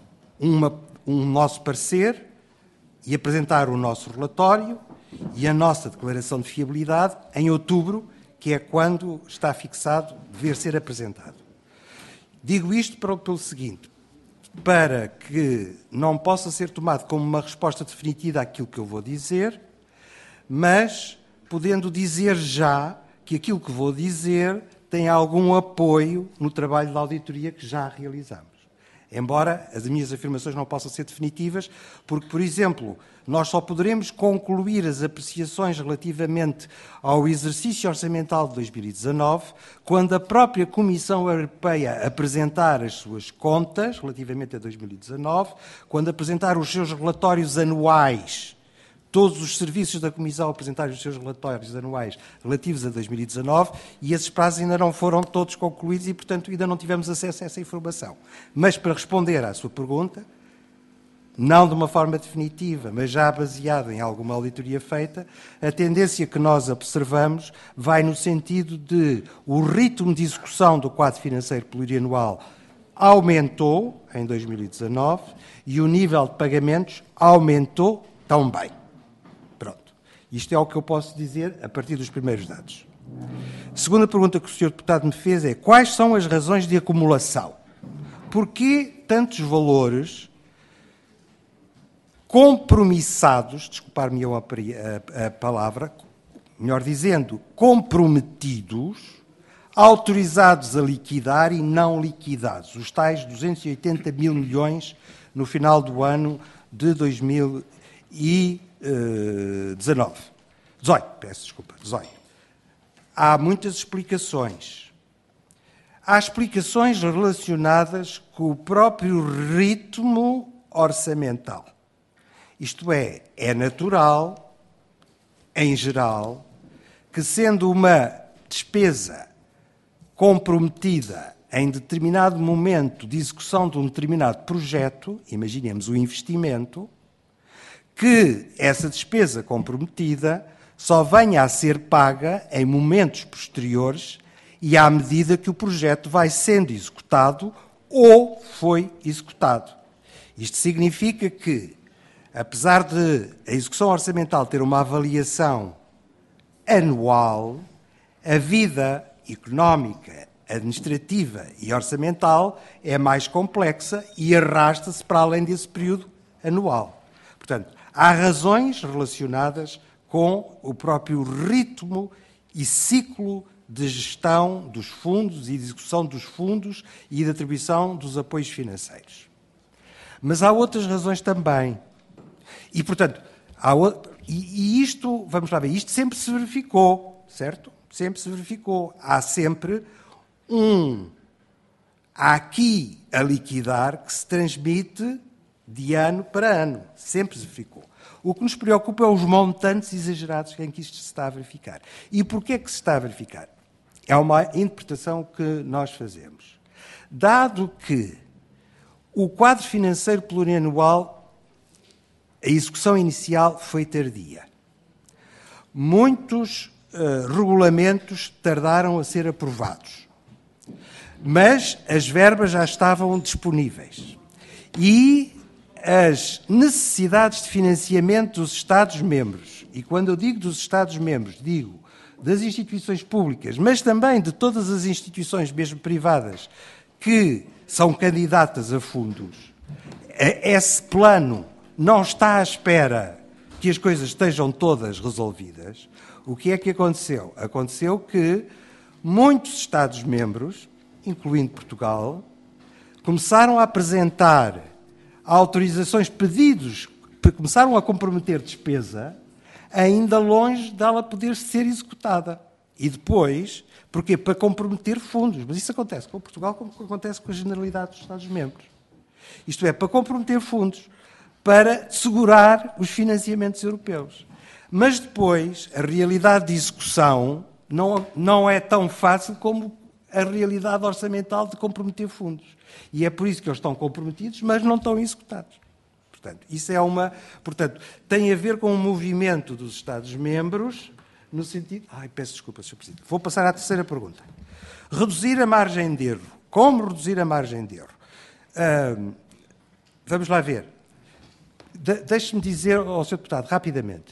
um nosso parecer e apresentar o nosso relatório e a nossa declaração de fiabilidade em outubro, que é quando está fixado dever ser apresentado. Digo isto pelo seguinte, para que não possa ser tomado como uma resposta definitiva àquilo que eu vou dizer, mas podendo dizer já que aquilo que vou dizer tem algum apoio no trabalho de auditoria que já realizamos. Embora as minhas afirmações não possam ser definitivas, porque, por exemplo, nós só poderemos concluir as apreciações relativamente ao exercício orçamental de 2019 quando a própria Comissão Europeia apresentar as suas contas relativamente a 2019, quando apresentar os seus relatórios anuais. Todos os serviços da Comissão apresentarem os seus relatórios anuais relativos a 2019 e esses prazos ainda não foram todos concluídos e, portanto, ainda não tivemos acesso a essa informação. Mas, para responder à sua pergunta, não de uma forma definitiva, mas já baseada em alguma auditoria feita, a tendência que nós observamos vai no sentido de o ritmo de execução do quadro financeiro plurianual aumentou em 2019 e o nível de pagamentos aumentou também. Isto é o que eu posso dizer a partir dos primeiros dados. A segunda pergunta que o Sr. Deputado me fez é quais são as razões de acumulação? porquê tantos valores compromissados, desculpar-me a palavra, melhor dizendo, comprometidos, autorizados a liquidar e não liquidados, os tais 280 mil milhões no final do ano de 2018. Há muitas explicações. Há explicações relacionadas com o próprio ritmo orçamental. Isto é natural, em geral, que sendo uma despesa comprometida em determinado momento de execução de um determinado projeto, imaginemos o investimento, que essa despesa comprometida só venha a ser paga em momentos posteriores e à medida que o projeto vai sendo executado ou foi executado. Isto significa que, apesar de a execução orçamental ter uma avaliação anual, a vida económica, administrativa e orçamental é mais complexa e arrasta-se para além desse período anual. Portanto, há razões relacionadas com o próprio ritmo e ciclo de gestão dos fundos e de execução dos fundos e de atribuição dos apoios financeiros. Mas há outras razões também. E, portanto, isto, vamos lá ver, isto sempre se verificou, certo? Sempre se verificou. Há sempre há aqui a liquidar que se transmite de ano para ano. Sempre se verificou. O que nos preocupa é os montantes exagerados em que isto se está a verificar. E porquê é que se está a verificar? É uma interpretação que nós fazemos. Dado que o quadro financeiro plurianual, a execução inicial foi tardia. Muitos regulamentos tardaram a ser aprovados. Mas as verbas já estavam disponíveis. E as necessidades de financiamento dos Estados-membros, e quando eu digo dos Estados-membros, digo das instituições públicas, mas também de todas as instituições, mesmo privadas, que são candidatas a fundos, esse plano não está à espera que as coisas estejam todas resolvidas. O que é que aconteceu? Aconteceu que muitos Estados-membros, incluindo Portugal, começaram a apresentar autorizações, pedidos, começaram a comprometer despesa, ainda longe dela poder ser executada. E depois, porque para comprometer fundos, mas isso acontece com Portugal como acontece com a generalidade dos Estados-membros. Isto é, para comprometer fundos, para segurar os financiamentos europeus. Mas depois, a realidade de execução não é tão fácil como a realidade orçamental de comprometer fundos. E é por isso que eles estão comprometidos, mas não estão executados. Portanto, isso é portanto, tem a ver com um movimento dos Estados-membros no sentido... peço desculpa, Sr. Presidente. Vou passar à terceira pergunta. Reduzir a margem de erro. Como reduzir a margem de erro? Vamos lá ver. Deixe-me dizer ao Sr. Deputado, rapidamente.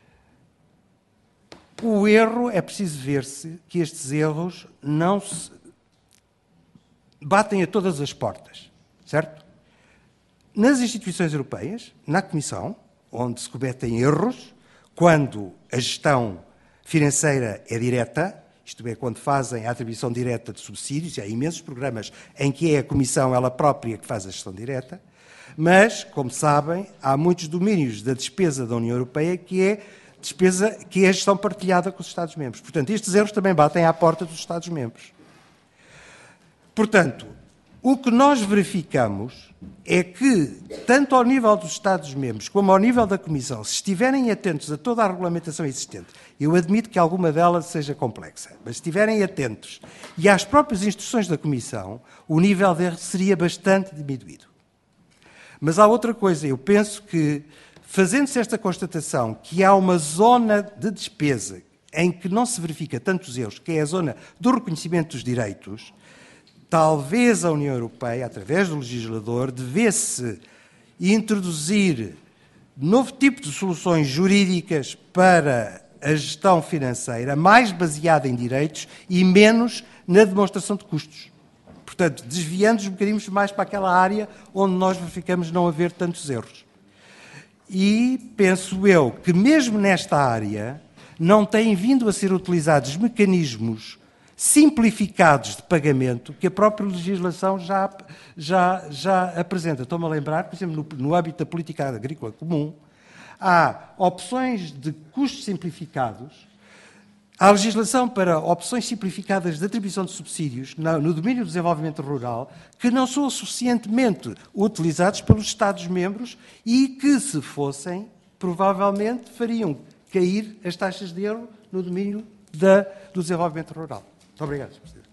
O erro, é preciso ver-se que estes erros não se batem a todas as portas, certo? Nas instituições europeias, na Comissão, onde se cometem erros, quando a gestão financeira é direta, isto é, quando fazem a atribuição direta de subsídios, e há imensos programas em que é a Comissão ela própria que faz a gestão direta, mas, como sabem, há muitos domínios da despesa da União Europeia que é a gestão partilhada com os Estados-membros. Portanto, estes erros também batem à porta dos Estados-membros. Portanto, o que nós verificamos é que, tanto ao nível dos Estados-membros como ao nível da Comissão, se estiverem atentos a toda a regulamentação existente, eu admito que alguma delas seja complexa, mas se estiverem atentos e às próprias instruções da Comissão, o nível de erro seria bastante diminuído. Mas há outra coisa, eu penso que, fazendo-se esta constatação que há uma zona de despesa em que não se verifica tantos erros, que é a zona do reconhecimento dos direitos, talvez a União Europeia, através do legislador, devesse introduzir novo tipo de soluções jurídicas para a gestão financeira, mais baseada em direitos e menos na demonstração de custos. portanto, desviando os bocadinhos mais para aquela área onde nós verificamos não haver tantos erros. E penso eu que mesmo nesta área não têm vindo a ser utilizados mecanismos simplificados de pagamento que a própria legislação já apresenta. Estou-me a lembrar, por exemplo, no âmbito da política agrícola comum, há opções de custos simplificados, há legislação para opções simplificadas de atribuição de subsídios no domínio do desenvolvimento rural que não são suficientemente utilizados pelos Estados-membros e que, se fossem, provavelmente fariam cair as taxas de erro no domínio do desenvolvimento rural. Muito obrigado, Sr. Presidente.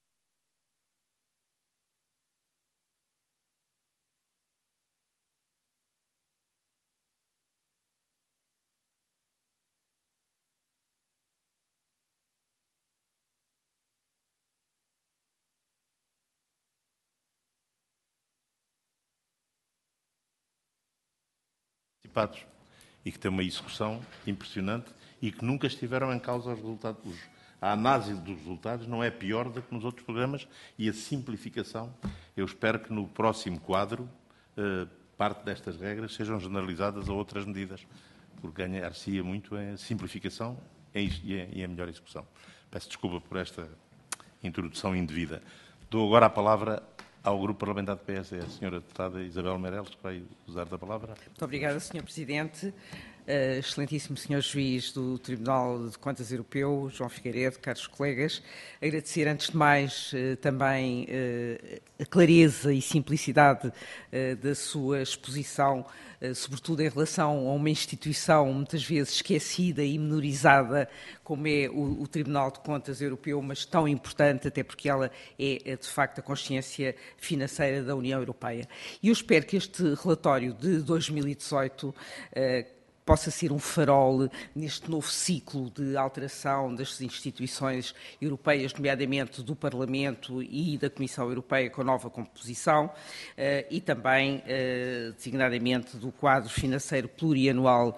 Participados e que têm uma execução impressionante e que nunca estiveram em causa os resultados. A análise dos resultados não é pior do que nos outros programas e a simplificação, eu espero que no próximo quadro parte destas regras sejam generalizadas a outras medidas, porque ganhar-se-ia muito em simplificação e em melhor execução. Peço desculpa por esta introdução indevida. Dou agora a palavra ao Grupo Parlamentar do PSD, a Sra. Deputada Isabel Meireles, que vai usar da palavra. Muito obrigada, Sr. Presidente. Excelentíssimo Sr. Juiz do Tribunal de Contas Europeu, João Figueiredo, caros colegas, agradecer antes de mais também a clareza e simplicidade da sua exposição, sobretudo em relação a uma instituição muitas vezes esquecida e menorizada, como é o Tribunal de Contas Europeu, mas tão importante, até porque ela é de facto a consciência financeira da União Europeia. E eu espero que este relatório de 2018 possa ser um farol neste novo ciclo de alteração das instituições europeias, nomeadamente do Parlamento e da Comissão Europeia com nova composição e também, designadamente, do quadro financeiro plurianual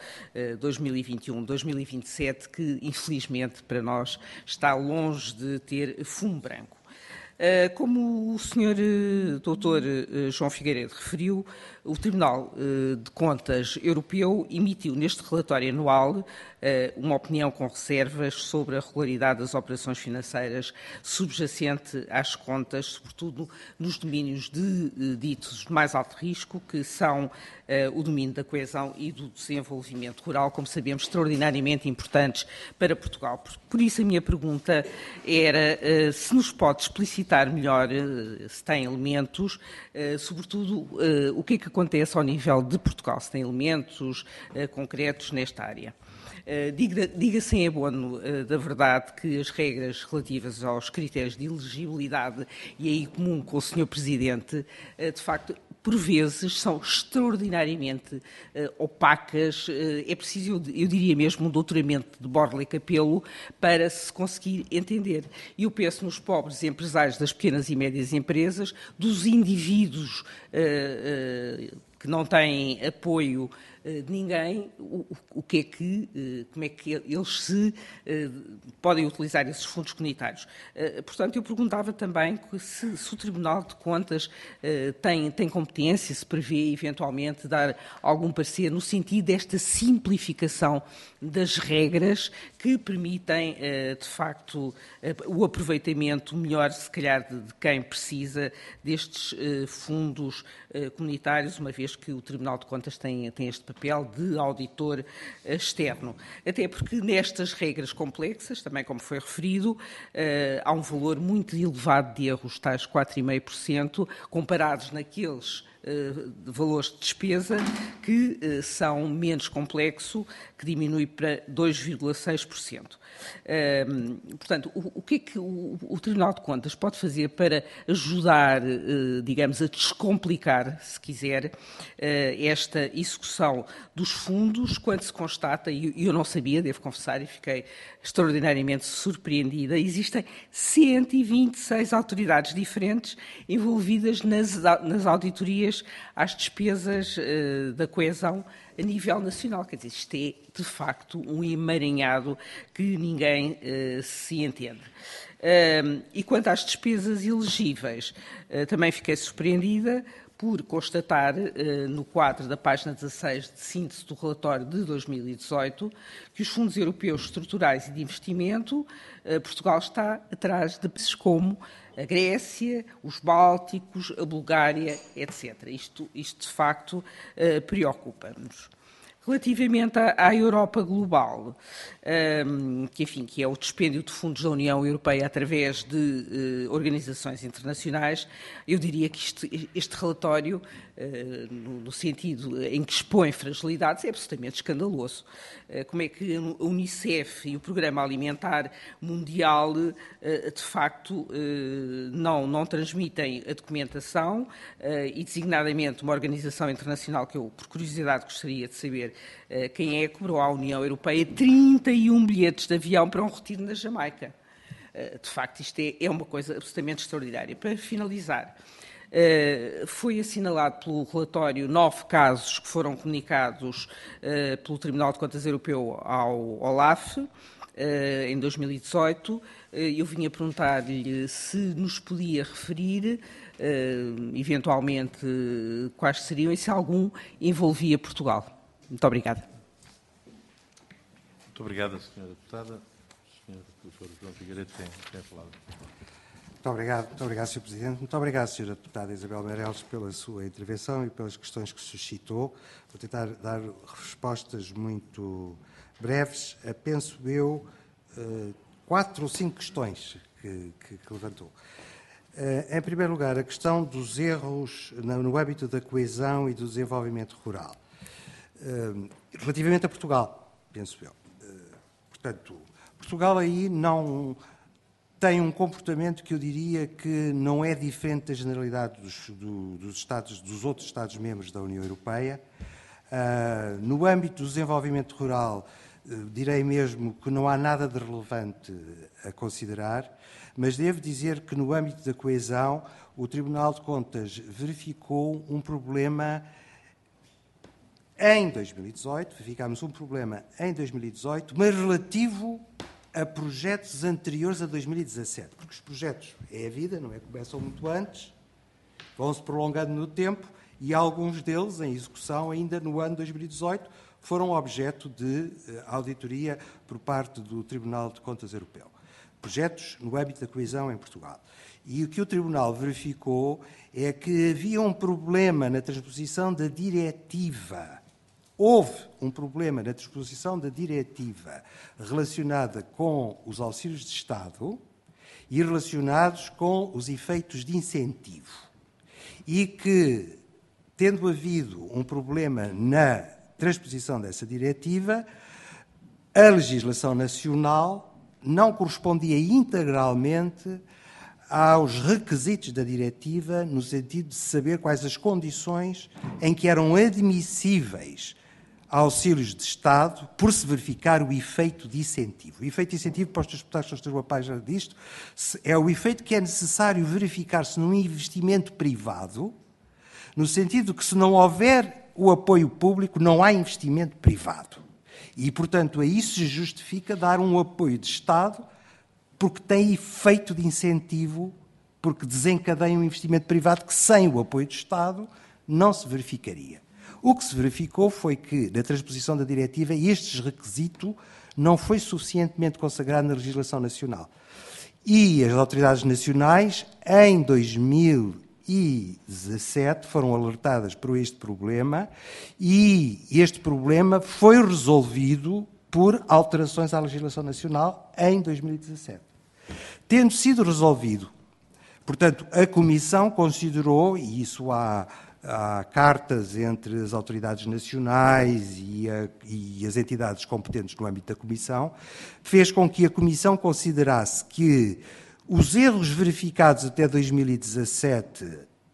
2021-2027, que, infelizmente, para nós está longe de ter fumo branco. Como o Sr. Dr. João Figueiredo referiu, o Tribunal de Contas Europeu emitiu neste relatório anual uma opinião com reservas sobre a regularidade das operações financeiras subjacente às contas, sobretudo nos domínios ditos de mais alto risco, que são o domínio da coesão e do desenvolvimento rural, como sabemos, extraordinariamente importantes para Portugal. Por isso, a minha pergunta era se nos pode explicitar melhor, se tem elementos, sobretudo o que é que acontece ao nível de Portugal, se tem elementos concretos nesta área. Diga sem abono da verdade que as regras relativas aos critérios de elegibilidade, e aí comum com o Sr. Presidente, de facto, por vezes são extraordinariamente opacas. É preciso, eu diria mesmo, um doutoramento de borla e capelo para se conseguir entender. E eu penso nos pobres empresários das pequenas e médias empresas, dos indivíduos que não têm apoio de ninguém, como é que eles podem utilizar esses fundos comunitários. Portanto, eu perguntava também se o Tribunal de Contas tem competência, se prevê eventualmente dar algum parecer no sentido desta simplificação das regras que permitem, de facto, o aproveitamento melhor, se calhar, de quem precisa destes fundos comunitários, uma vez que o Tribunal de Contas tem este papel de auditor externo. Até porque nestas regras complexas, também como foi referido, há um valor muito elevado de erros, tais 4,5%, comparados naqueles valores de despesa que são menos complexo, que diminui para 2,6%. Portanto, o que é que o Tribunal de Contas pode fazer para ajudar, digamos, a descomplicar, se quiser, esta execução dos fundos, quando se constata, e eu não sabia, devo confessar, e fiquei extraordinariamente surpreendida, existem 126 autoridades diferentes envolvidas nas auditorias vez às despesas da coesão a nível nacional. Quer dizer, isto é, de facto, um emaranhado que ninguém se entende. E quanto às despesas elegíveis, também fiquei surpreendida por constatar, no quadro da página 16 de síntese do relatório de 2018, que os fundos europeus estruturais e de investimento, Portugal está atrás de países como a Grécia, os Bálticos, a Bulgária, etc. Isto de facto, preocupa-nos. Relativamente à Europa Global, que é o dispêndio de fundos da União Europeia através de organizações internacionais, eu diria que este relatório, no sentido em que expõe fragilidades, é absolutamente escandaloso. Como é que a Unicef e o Programa Alimentar Mundial, de facto, não transmitem a documentação e, designadamente, uma organização internacional que eu, por curiosidade, gostaria de saber quem é que cobrou à União Europeia 31 bilhetes de avião para um retiro na Jamaica. De facto, isto é uma coisa absolutamente extraordinária. Para finalizar, foi assinalado pelo relatório 9 casos que foram comunicados pelo Tribunal de Contas Europeu ao OLAF em 2018. Eu vinha perguntar-lhe se nos podia referir, eventualmente, quais seriam e se algum envolvia Portugal. Muito obrigada. Muito obrigado, Sra. Deputada. O Sr. Dr. João Figueiredo tem a palavra. Muito obrigado, Sr. Presidente. Muito obrigado, Sra. Deputada Isabel Meireles, pela sua intervenção e pelas questões que suscitou. Vou tentar dar respostas muito breves. Penso eu, 4 ou 5 questões que levantou. Em primeiro lugar, a questão dos erros no âmbito da coesão e do desenvolvimento rural. Relativamente a Portugal, penso eu. Portanto, Portugal aí não tem um comportamento que eu diria que não é diferente da generalidade dos outros Estados-membros da União Europeia. No âmbito do desenvolvimento rural, direi mesmo que não há nada de relevante a considerar, mas devo dizer que no âmbito da coesão, o Tribunal de Contas verificou um problema em 2018, verificámos um problema em 2018, mas relativo a projetos anteriores a 2017, porque os projetos é a vida, não é? Começam muito antes, vão-se prolongando no tempo e alguns deles, em execução ainda no ano 2018, foram objeto de auditoria por parte do Tribunal de Contas Europeu. Projetos no âmbito da coesão em Portugal. E o que o Tribunal verificou é que havia um problema na transposição da diretiva. Houve um problema na transposição da diretiva relacionada com os auxílios de Estado e relacionados com os efeitos de incentivo. E que, tendo havido um problema na transposição dessa diretiva, a legislação nacional não correspondia integralmente aos requisitos da diretiva, no sentido de saber quais as condições em que eram admissíveis auxílios de Estado, por se verificar o efeito de incentivo. O efeito de incentivo, para os deputados que estão a página disto, é o efeito que é necessário verificar-se num investimento privado, no sentido que, se não houver o apoio público, não há investimento privado. E, portanto, a isso se justifica dar um apoio de Estado, porque tem efeito de incentivo, porque desencadeia um investimento privado que, sem o apoio de Estado, não se verificaria. O que se verificou foi que, na transposição da diretiva, este requisito não foi suficientemente consagrado na legislação nacional. E as autoridades nacionais, em 2017, foram alertadas por este problema e este problema foi resolvido por alterações à legislação nacional em 2017. Tendo sido resolvido, portanto, a Comissão considerou, e isso há cartas entre as autoridades nacionais e as entidades competentes no âmbito da Comissão, fez com que a Comissão considerasse que os erros verificados até 2017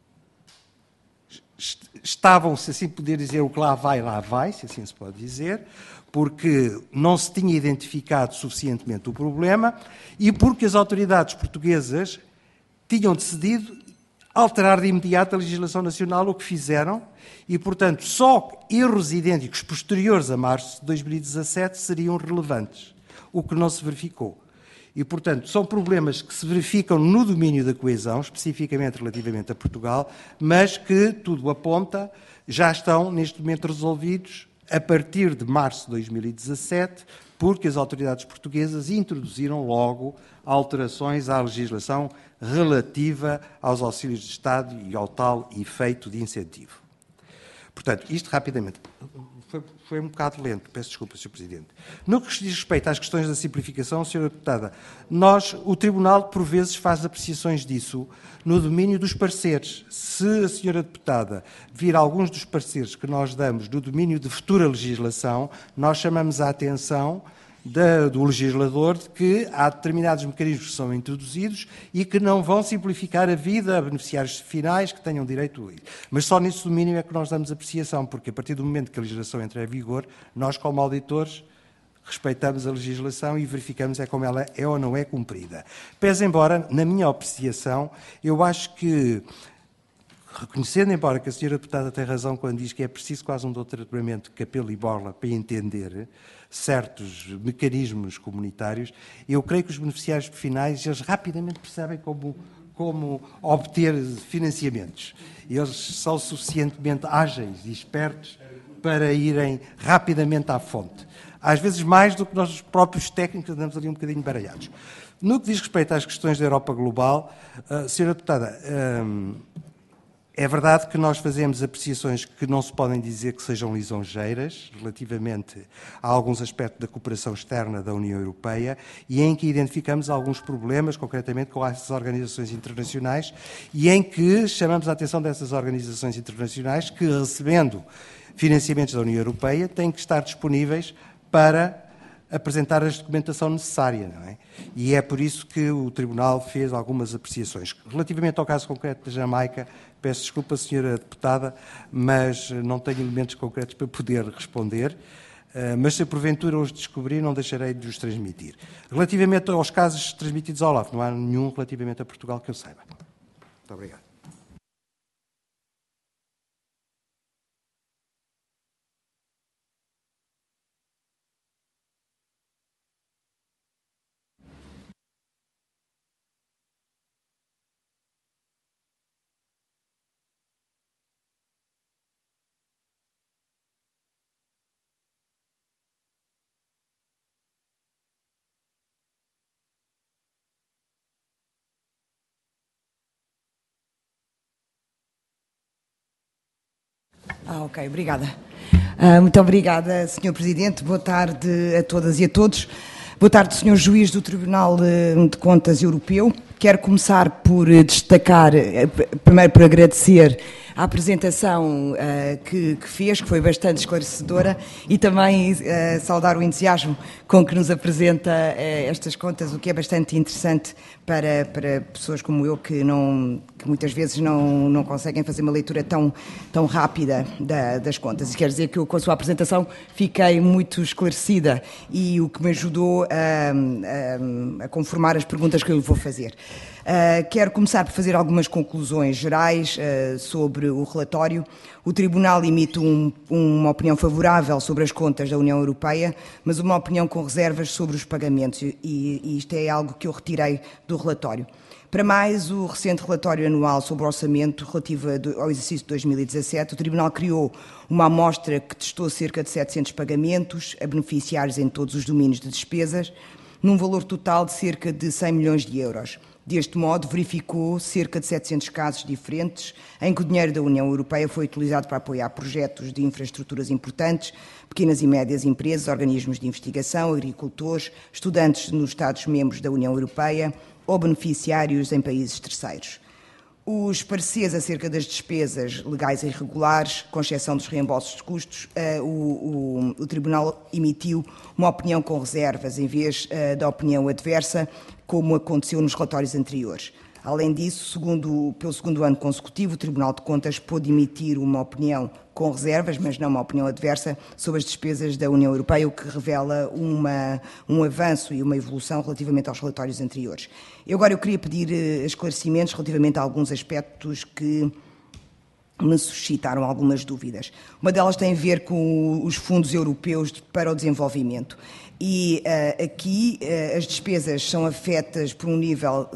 estavam, se assim poder dizer, o que lá vai, se assim se pode dizer, porque não se tinha identificado suficientemente o problema e porque as autoridades portuguesas tinham decidido alterar de imediato a legislação nacional, o que fizeram, e, portanto, só erros idênticos posteriores a março de 2017 seriam relevantes, o que não se verificou. E, portanto, são problemas que se verificam no domínio da coesão, especificamente relativamente a Portugal, mas que, tudo aponta, já estão neste momento resolvidos a partir de março de 2017, porque as autoridades portuguesas introduziram logo alterações à legislação relativa aos auxílios de Estado e ao tal efeito de incentivo. Portanto, isto rapidamente. Foi um bocado lento, peço desculpa, Sr. Presidente. No que diz respeito às questões da simplificação, Sra. Deputada, o Tribunal, por vezes, faz apreciações disso no domínio dos pareceres. Se a Sra. Deputada vir alguns dos pareceres que nós damos no domínio de futura legislação, nós chamamos a atenção do legislador de que há determinados mecanismos que são introduzidos e que não vão simplificar a vida a beneficiários finais que tenham direito a isso. Mas só nesse domínio é que nós damos apreciação, porque a partir do momento que a legislação entra em vigor, nós, como auditores, respeitamos a legislação e verificamos como ela é ou não é cumprida. Pese embora, na minha apreciação, eu acho que, reconhecendo, embora que a Sra. Deputada tem razão quando diz que é preciso quase um doutoramento de capelo e borla para entender certos mecanismos comunitários, eu creio que os beneficiários finais, eles rapidamente percebem como obter financiamentos. Eles são suficientemente ágeis e espertos para irem rapidamente à fonte. Às vezes mais do que nós os próprios técnicos andamos ali um bocadinho baralhados. No que diz respeito às questões da Europa Global, Sra. Deputada, é verdade que nós fazemos apreciações que não se podem dizer que sejam lisonjeiras relativamente a alguns aspectos da cooperação externa da União Europeia e em que identificamos alguns problemas, concretamente com essas organizações internacionais, e em que chamamos a atenção dessas organizações internacionais que, recebendo financiamentos da União Europeia, têm que estar disponíveis para apresentar a documentação necessária, não é? E é por isso que o Tribunal fez algumas apreciações. Relativamente ao caso concreto da Jamaica, peço desculpa, Sra. Deputada, mas não tenho elementos concretos para poder responder, mas se porventura os descobrir, não deixarei de os transmitir. Relativamente aos casos transmitidos ao OLAF, não há nenhum relativamente a Portugal que eu saiba. Muito obrigado. Ok, obrigada. Muito obrigada, Sr. Presidente. Boa tarde a todas e a todos. Boa tarde, Sr. Juiz do Tribunal de Contas Europeu. Quero começar por destacar, primeiro por agradecer a apresentação que fez, que foi bastante esclarecedora, e também saudar o entusiasmo com que nos apresenta estas contas, o que é bastante interessante para pessoas como eu, que muitas vezes não conseguem fazer uma leitura tão rápida das contas. E quer dizer que eu, com a sua apresentação, fiquei muito esclarecida, e o que me ajudou a conformar as perguntas que eu lhe vou fazer. Quero começar por fazer algumas conclusões gerais sobre o relatório. O Tribunal emite uma opinião favorável sobre as contas da União Europeia, mas uma opinião com reservas sobre os pagamentos, e isto é algo que eu retirei do relatório. Para mais, o recente relatório anual sobre o orçamento relativo ao exercício de 2017, o Tribunal criou uma amostra que testou cerca de 700 pagamentos a beneficiários em todos os domínios de despesas, num valor total de cerca de 100 milhões de euros. Deste modo, verificou cerca de 700 casos diferentes em que o dinheiro da União Europeia foi utilizado para apoiar projetos de infraestruturas importantes, pequenas e médias empresas, organismos de investigação, agricultores, estudantes nos Estados-membros da União Europeia ou beneficiários em países terceiros. Os pareceres acerca das despesas legais e irregulares, com exceção dos reembolsos de custos, o Tribunal emitiu uma opinião com reservas, em vez da opinião adversa, como aconteceu nos relatórios anteriores. Além disso, pelo segundo ano consecutivo, o Tribunal de Contas pôde emitir uma opinião com reservas, mas não uma opinião adversa, sobre as despesas da União Europeia, o que revela um avanço e uma evolução relativamente aos relatórios anteriores. Eu queria pedir esclarecimentos relativamente a alguns aspectos que me suscitaram algumas dúvidas. Uma delas tem a ver com os fundos europeus para o desenvolvimento. E aqui as despesas estão afetadas por um nível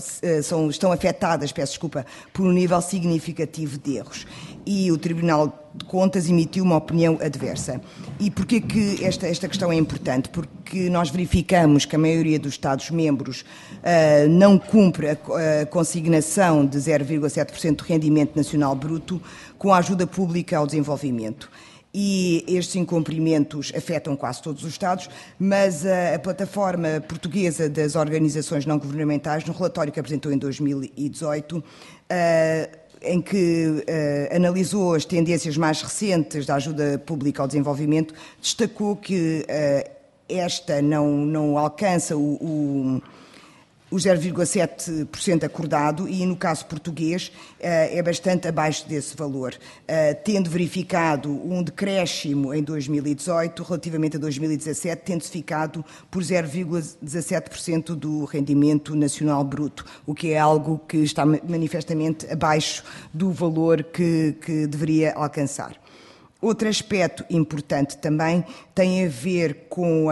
significativo de erros. E o Tribunal de Contas emitiu uma opinião adversa. E porquê que esta questão é importante? Porque nós verificamos que a maioria dos Estados-membros não cumpre a consignação de 0,7% do rendimento nacional bruto com a ajuda pública ao desenvolvimento. E estes incumprimentos afetam quase todos os Estados, mas a plataforma portuguesa das organizações não governamentais, no relatório que apresentou em 2018, em que analisou as tendências mais recentes da ajuda pública ao desenvolvimento, destacou que esta não alcança o 0,7% acordado e, no caso português, é bastante abaixo desse valor, tendo verificado um decréscimo em 2018 relativamente a 2017, tendo-se ficado por 0,17% do rendimento nacional bruto, o que é algo que está manifestamente abaixo do valor que deveria alcançar. Outro aspecto importante também tem a ver com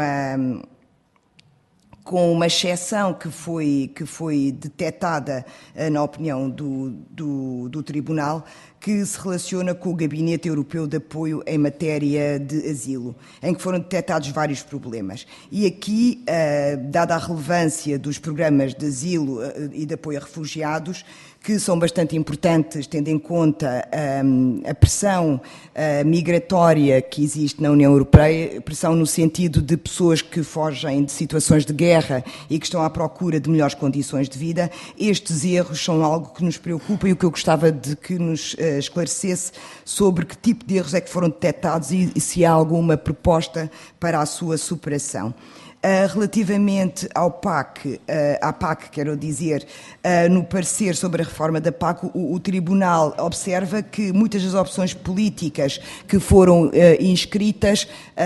uma exceção que foi detectada na opinião do Tribunal, que se relaciona com o Gabinete Europeu de Apoio em Matéria de Asilo, em que foram detectados vários problemas. E aqui, dada a relevância dos programas de asilo e de apoio a refugiados, que são bastante importantes, tendo em conta a pressão migratória que existe na União Europeia, pressão no sentido de pessoas que fogem de situações de guerra e que estão à procura de melhores condições de vida, estes erros são algo que nos preocupa e o que eu gostava de que nos esclarecesse sobre que tipo de erros é que foram detectados e se há alguma proposta para a sua superação. Relativamente à PAC, quero dizer, no parecer sobre a reforma da PAC, o Tribunal observa que muitas das opções políticas que foram inscritas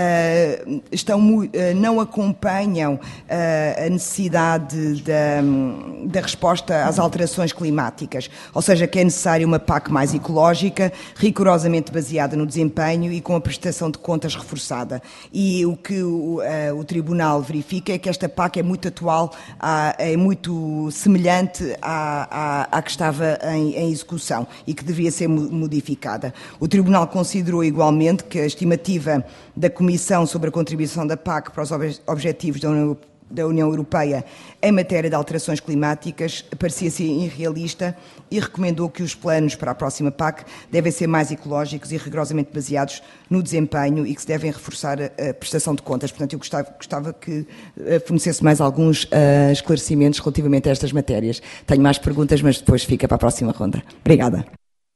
não acompanham a necessidade da resposta às alterações climáticas, ou seja, que é necessária uma PAC mais ecológica, rigorosamente baseada no desempenho e com a prestação de contas reforçada. E o que o Tribunal verifica é que esta PAC é muito atual, é muito semelhante à que estava em execução e que deveria ser modificada. O Tribunal considerou igualmente que a estimativa da Comissão sobre a contribuição da PAC para os objetivos da União Europeia em matéria de alterações climáticas parecia ser irrealista e recomendou que os planos para a próxima PAC devem ser mais ecológicos e rigorosamente baseados no desempenho e que se devem reforçar a prestação de contas. Portanto, eu gostava que fornecesse mais alguns esclarecimentos relativamente a estas matérias. Tenho mais perguntas, mas depois fica para a próxima ronda. Obrigada.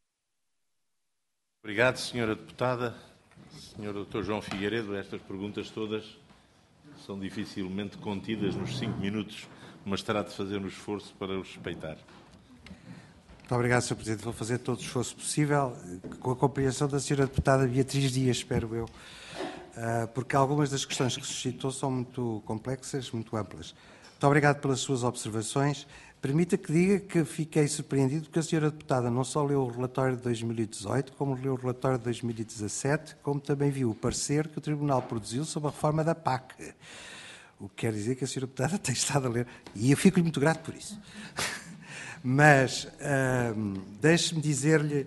Obrigado, Sra. Deputada. Sr. Dr. João Figueiredo, estas perguntas todas são dificilmente contidas nos 5 minutos, mas terá de fazer um esforço para os respeitar. Muito obrigado, Sr. Presidente. Vou fazer todo o esforço possível, com a compreensão da Sra. Deputada Beatriz Dias, espero eu, porque algumas das questões que suscitou são muito complexas, muito amplas. Muito obrigado pelas suas observações. Permita que diga que fiquei surpreendido porque a Sra. Deputada não só leu o relatório de 2018, como leu o relatório de 2017, como também viu o parecer que o Tribunal produziu sobre a reforma da PAC. O que quer dizer que a Sra. Deputada tem estado a ler. E eu fico-lhe muito grato por isso. Mas deixe-me dizer-lhe,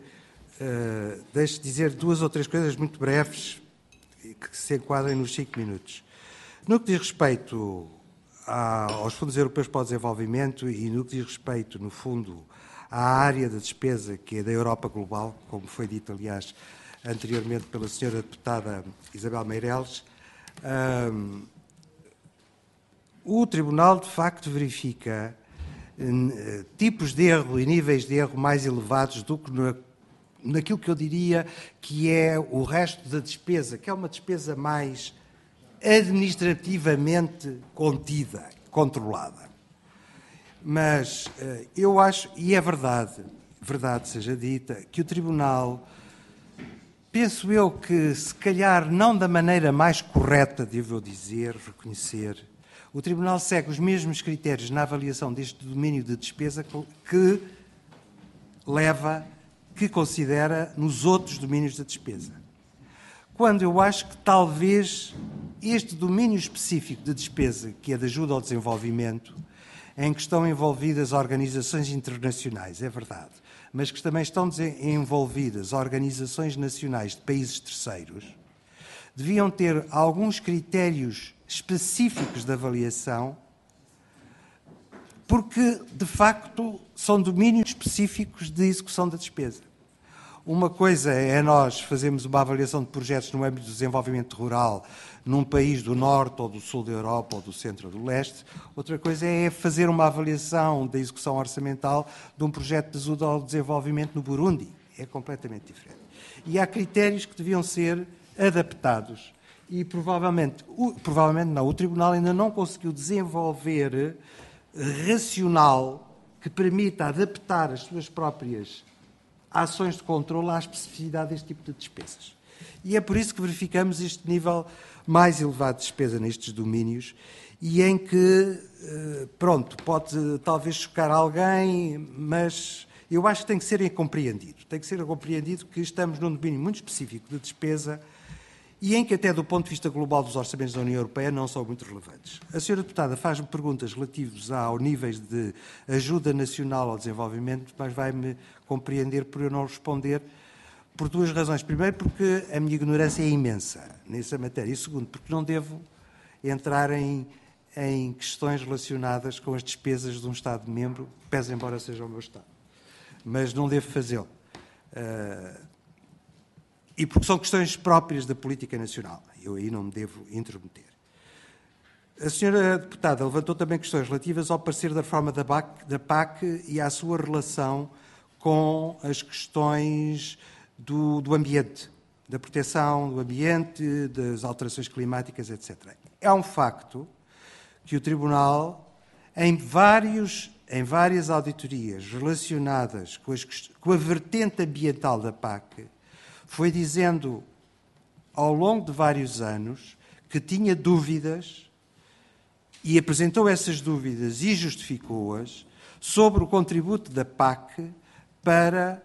dizer 2 ou 3 coisas muito breves que se enquadrem nos 5 minutos. No que diz respeito aos fundos europeus para o desenvolvimento e no que diz respeito, no fundo, à área da despesa que é da Europa global, como foi dito, aliás, anteriormente pela Sra. Deputada Isabel Meireles, o Tribunal, de facto, verifica tipos de erro e níveis de erro mais elevados do que naquilo que eu diria que é o resto da despesa, que é uma despesa mais administrativamente contida, controlada. Mas eu acho, e é verdade seja dita, que o Tribunal, penso eu que, se calhar, não da maneira mais correta, devo eu dizer, reconhecer, o Tribunal segue os mesmos critérios na avaliação deste domínio de despesa que considera nos outros domínios da despesa. Quando eu acho que talvez este domínio específico de despesa, que é de ajuda ao desenvolvimento, em que estão envolvidas organizações internacionais, é verdade, mas que também estão envolvidas organizações nacionais de países terceiros, deviam ter alguns critérios específicos de avaliação, porque, de facto, são domínios específicos de execução da despesa. Uma coisa é nós fazermos uma avaliação de projetos no âmbito do desenvolvimento rural num país do norte ou do sul da Europa ou do centro ou do leste. Outra coisa é fazer uma avaliação da execução orçamental de um projeto de ajuda ao desenvolvimento no Burundi. É completamente diferente. E há critérios que deviam ser adaptados. E provavelmente não, o Tribunal ainda não conseguiu desenvolver racional que permita adaptar as suas próprias ações de controle à especificidade deste tipo de despesas. E é por isso que verificamos este nível mais elevado de despesa nestes domínios e em que, pronto, pode talvez chocar alguém, mas eu acho que tem que ser compreendido. Tem que ser compreendido que estamos num domínio muito específico de despesa e em que, até do ponto de vista global dos orçamentos da União Europeia, não são muito relevantes. A senhora deputada faz-me perguntas relativas ao níveis de ajuda nacional ao desenvolvimento, mas vai-me compreender por eu não responder por duas razões. Primeiro, porque a minha ignorância é imensa nessa matéria. E segundo, porque não devo entrar em questões relacionadas com as despesas de um Estado-membro, pese embora seja o meu Estado. Mas não devo fazê-lo. E porque são questões próprias da política nacional. Eu aí não me devo intrometer. A senhora deputada levantou também questões relativas ao parecer da reforma da PAC e à sua relação com as questões do ambiente, da proteção do ambiente, das alterações climáticas, etc. É um facto que o Tribunal, em várias auditorias relacionadas com a vertente ambiental da PAC, foi dizendo ao longo de vários anos que tinha dúvidas e apresentou essas dúvidas e justificou-as sobre o contributo da PAC para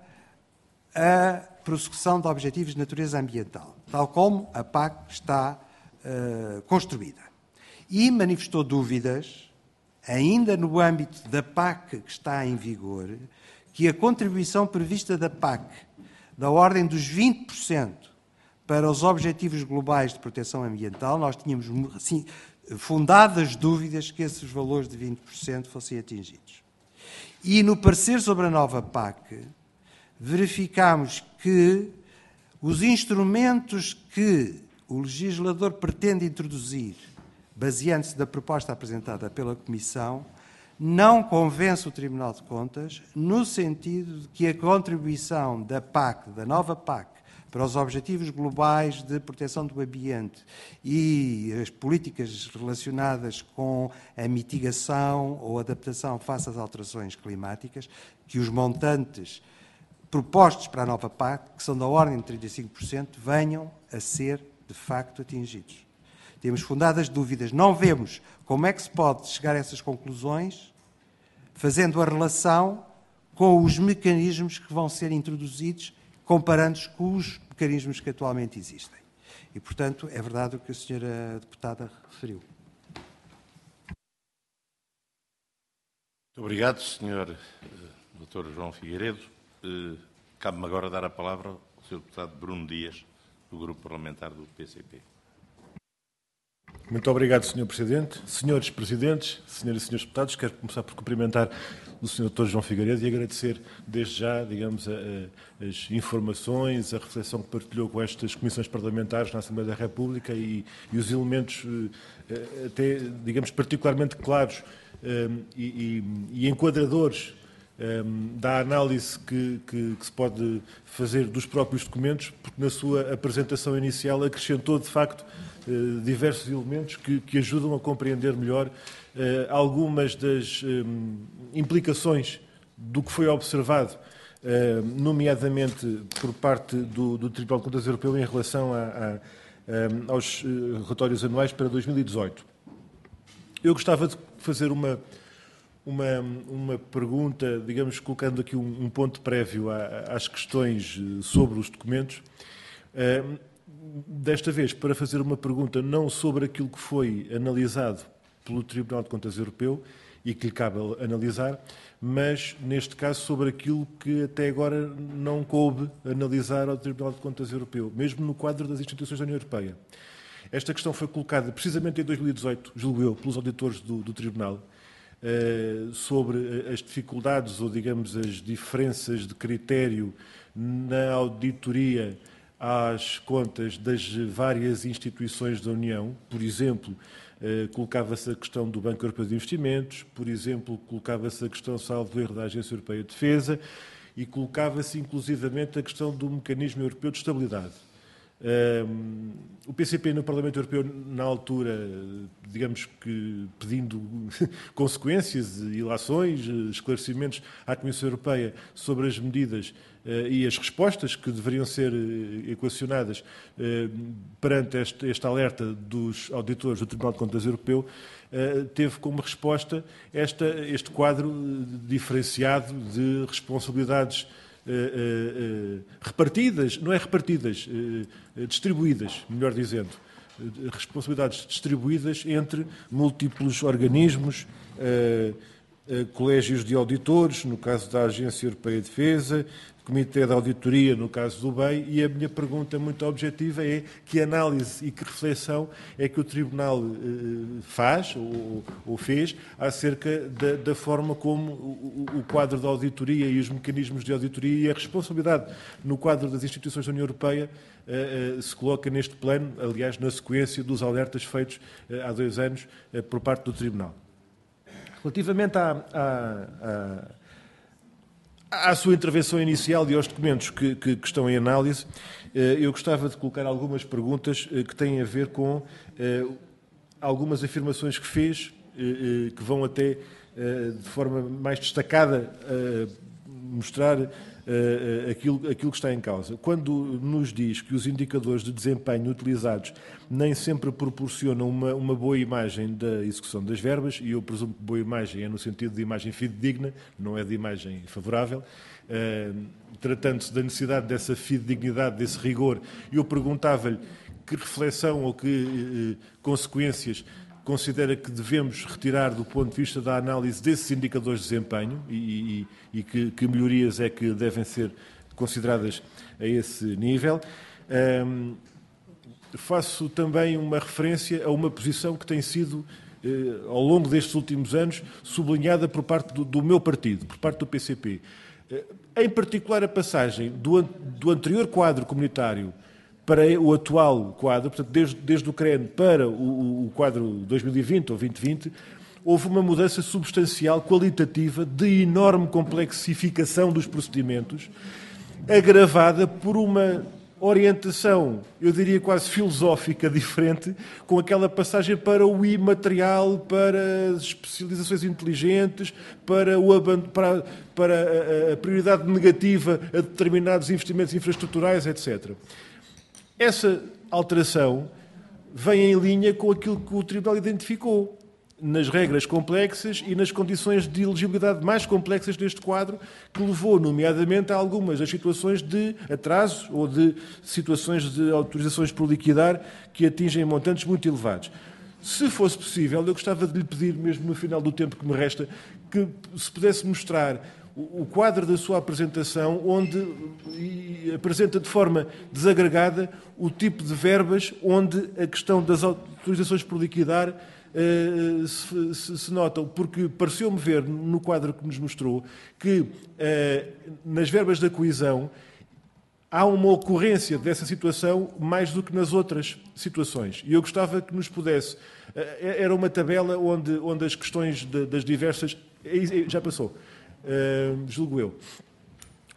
a prossecução de objetivos de natureza ambiental, tal como a PAC está construída. E manifestou dúvidas, ainda no âmbito da PAC que está em vigor, que a contribuição prevista da PAC da ordem dos 20% para os objetivos globais de proteção ambiental, nós tínhamos assim, fundadas dúvidas que esses valores de 20% fossem atingidos. E no parecer sobre a nova PAC, verificámos que os instrumentos que o legislador pretende introduzir, baseando-se da proposta apresentada pela Comissão, não convence o Tribunal de Contas no sentido de que a contribuição da PAC, da nova PAC, para os objetivos globais de proteção do ambiente e as políticas relacionadas com a mitigação ou adaptação face às alterações climáticas, que os montantes propostos para a nova PAC, que são da ordem de 35%, venham a ser, de facto, atingidos. Temos fundadas dúvidas. Não vemos como é que se pode chegar a essas conclusões fazendo a relação com os mecanismos que vão ser introduzidos, comparando-os com os mecanismos que atualmente existem. E, portanto, é verdade o que a senhora deputada referiu. Muito obrigado, Sr. Dr. João Figueiredo. Cabe-me agora dar a palavra ao Sr. Deputado Bruno Dias, do Grupo Parlamentar do PCP. Muito obrigado, Sr. Presidente. Senhores Presidentes, Senhoras e Senhores Deputados, quero começar por cumprimentar o Sr. Dr. João Figueiredo e agradecer desde já, digamos, as informações, a reflexão que partilhou com estas comissões parlamentares na Assembleia da República e os elementos até, digamos, particularmente claros e enquadradores da análise que se pode fazer dos próprios documentos, porque na sua apresentação inicial acrescentou, de facto, diversos elementos que ajudam a compreender melhor algumas das implicações do que foi observado, nomeadamente por parte do Tribunal de Contas Europeu em relação aos relatórios anuais para 2018. Eu gostava de fazer uma pergunta, digamos, colocando aqui um ponto prévio às questões sobre os documentos. Desta vez, para fazer uma pergunta não sobre aquilo que foi analisado pelo Tribunal de Contas Europeu e que lhe cabe analisar, mas, neste caso, sobre aquilo que até agora não coube analisar ao Tribunal de Contas Europeu, mesmo no quadro das instituições da União Europeia. Esta questão foi colocada precisamente em 2018, julgo eu, pelos auditores do Tribunal, sobre as dificuldades ou, digamos, as diferenças de critério na auditoria às contas das várias instituições da União. Por exemplo, colocava-se a questão do Banco Europeu de Investimentos, por exemplo, colocava-se a questão, salvo erro, da Agência Europeia de Defesa e colocava-se inclusivamente a questão do Mecanismo Europeu de Estabilidade. O PCP no Parlamento Europeu, na altura, digamos que pedindo consequências, ilações, esclarecimentos à Comissão Europeia sobre as medidas e as respostas que deveriam ser equacionadas perante este alerta dos auditores do Tribunal de Contas Europeu, teve como resposta este quadro diferenciado de responsabilidades repartidas, não é repartidas, distribuídas, melhor dizendo, responsabilidades distribuídas entre múltiplos organismos, colégios de auditores, no caso da Agência Europeia de Defesa, Comitê de Auditoria, no caso do BEI, e a minha pergunta muito objetiva é que análise e que reflexão é que o Tribunal faz ou fez acerca da forma como o quadro da auditoria e os mecanismos de auditoria e a responsabilidade no quadro das instituições da União Europeia se coloca neste plano, aliás, na sequência dos alertas feitos há 2 anos por parte do Tribunal. Relativamente à sua intervenção inicial e aos documentos que estão em análise, eu gostava de colocar algumas perguntas que têm a ver com algumas afirmações que fez, que vão até, de forma mais destacada, mostrar aquilo que está em causa. Quando nos diz que os indicadores de desempenho utilizados nem sempre proporcionam uma boa imagem da execução das verbas, e eu presumo que boa imagem é no sentido de imagem fidedigna, não é de imagem favorável, tratando-se da necessidade dessa fidedignidade, desse rigor, eu perguntava-lhe que reflexão ou que consequências considera que devemos retirar do ponto de vista da análise desses indicadores de desempenho e que melhorias é que devem ser consideradas a esse nível. Faço também uma referência a uma posição que tem sido, ao longo destes últimos anos, sublinhada por parte do meu partido, por parte do PCP. Em particular, a passagem do anterior quadro comunitário para o atual quadro, portanto, desde o CREN para o quadro 2020 ou 2020, houve uma mudança substancial, qualitativa, de enorme complexificação dos procedimentos, agravada por uma orientação, eu diria quase filosófica, diferente, com aquela passagem para o imaterial, para as especializações inteligentes, para a prioridade negativa a determinados investimentos infraestruturais, etc. Essa alteração vem em linha com aquilo que o Tribunal identificou nas regras complexas e nas condições de elegibilidade mais complexas deste quadro, que levou, nomeadamente, a algumas das situações de atraso ou de situações de autorizações por liquidar que atingem montantes muito elevados. Se fosse possível, eu gostava de lhe pedir, mesmo no final do tempo que me resta, que se pudesse mostrar o quadro da sua apresentação, onde apresenta de forma desagregada o tipo de onde a questão das autorizações por liquidar se notam, porque pareceu-me ver no quadro que nos mostrou que nas verbas da coesão há uma ocorrência dessa situação mais do que nas outras situações. E eu gostava que nos pudesse... Era uma tabela onde as questões das diversas... Já passou. Julgo eu,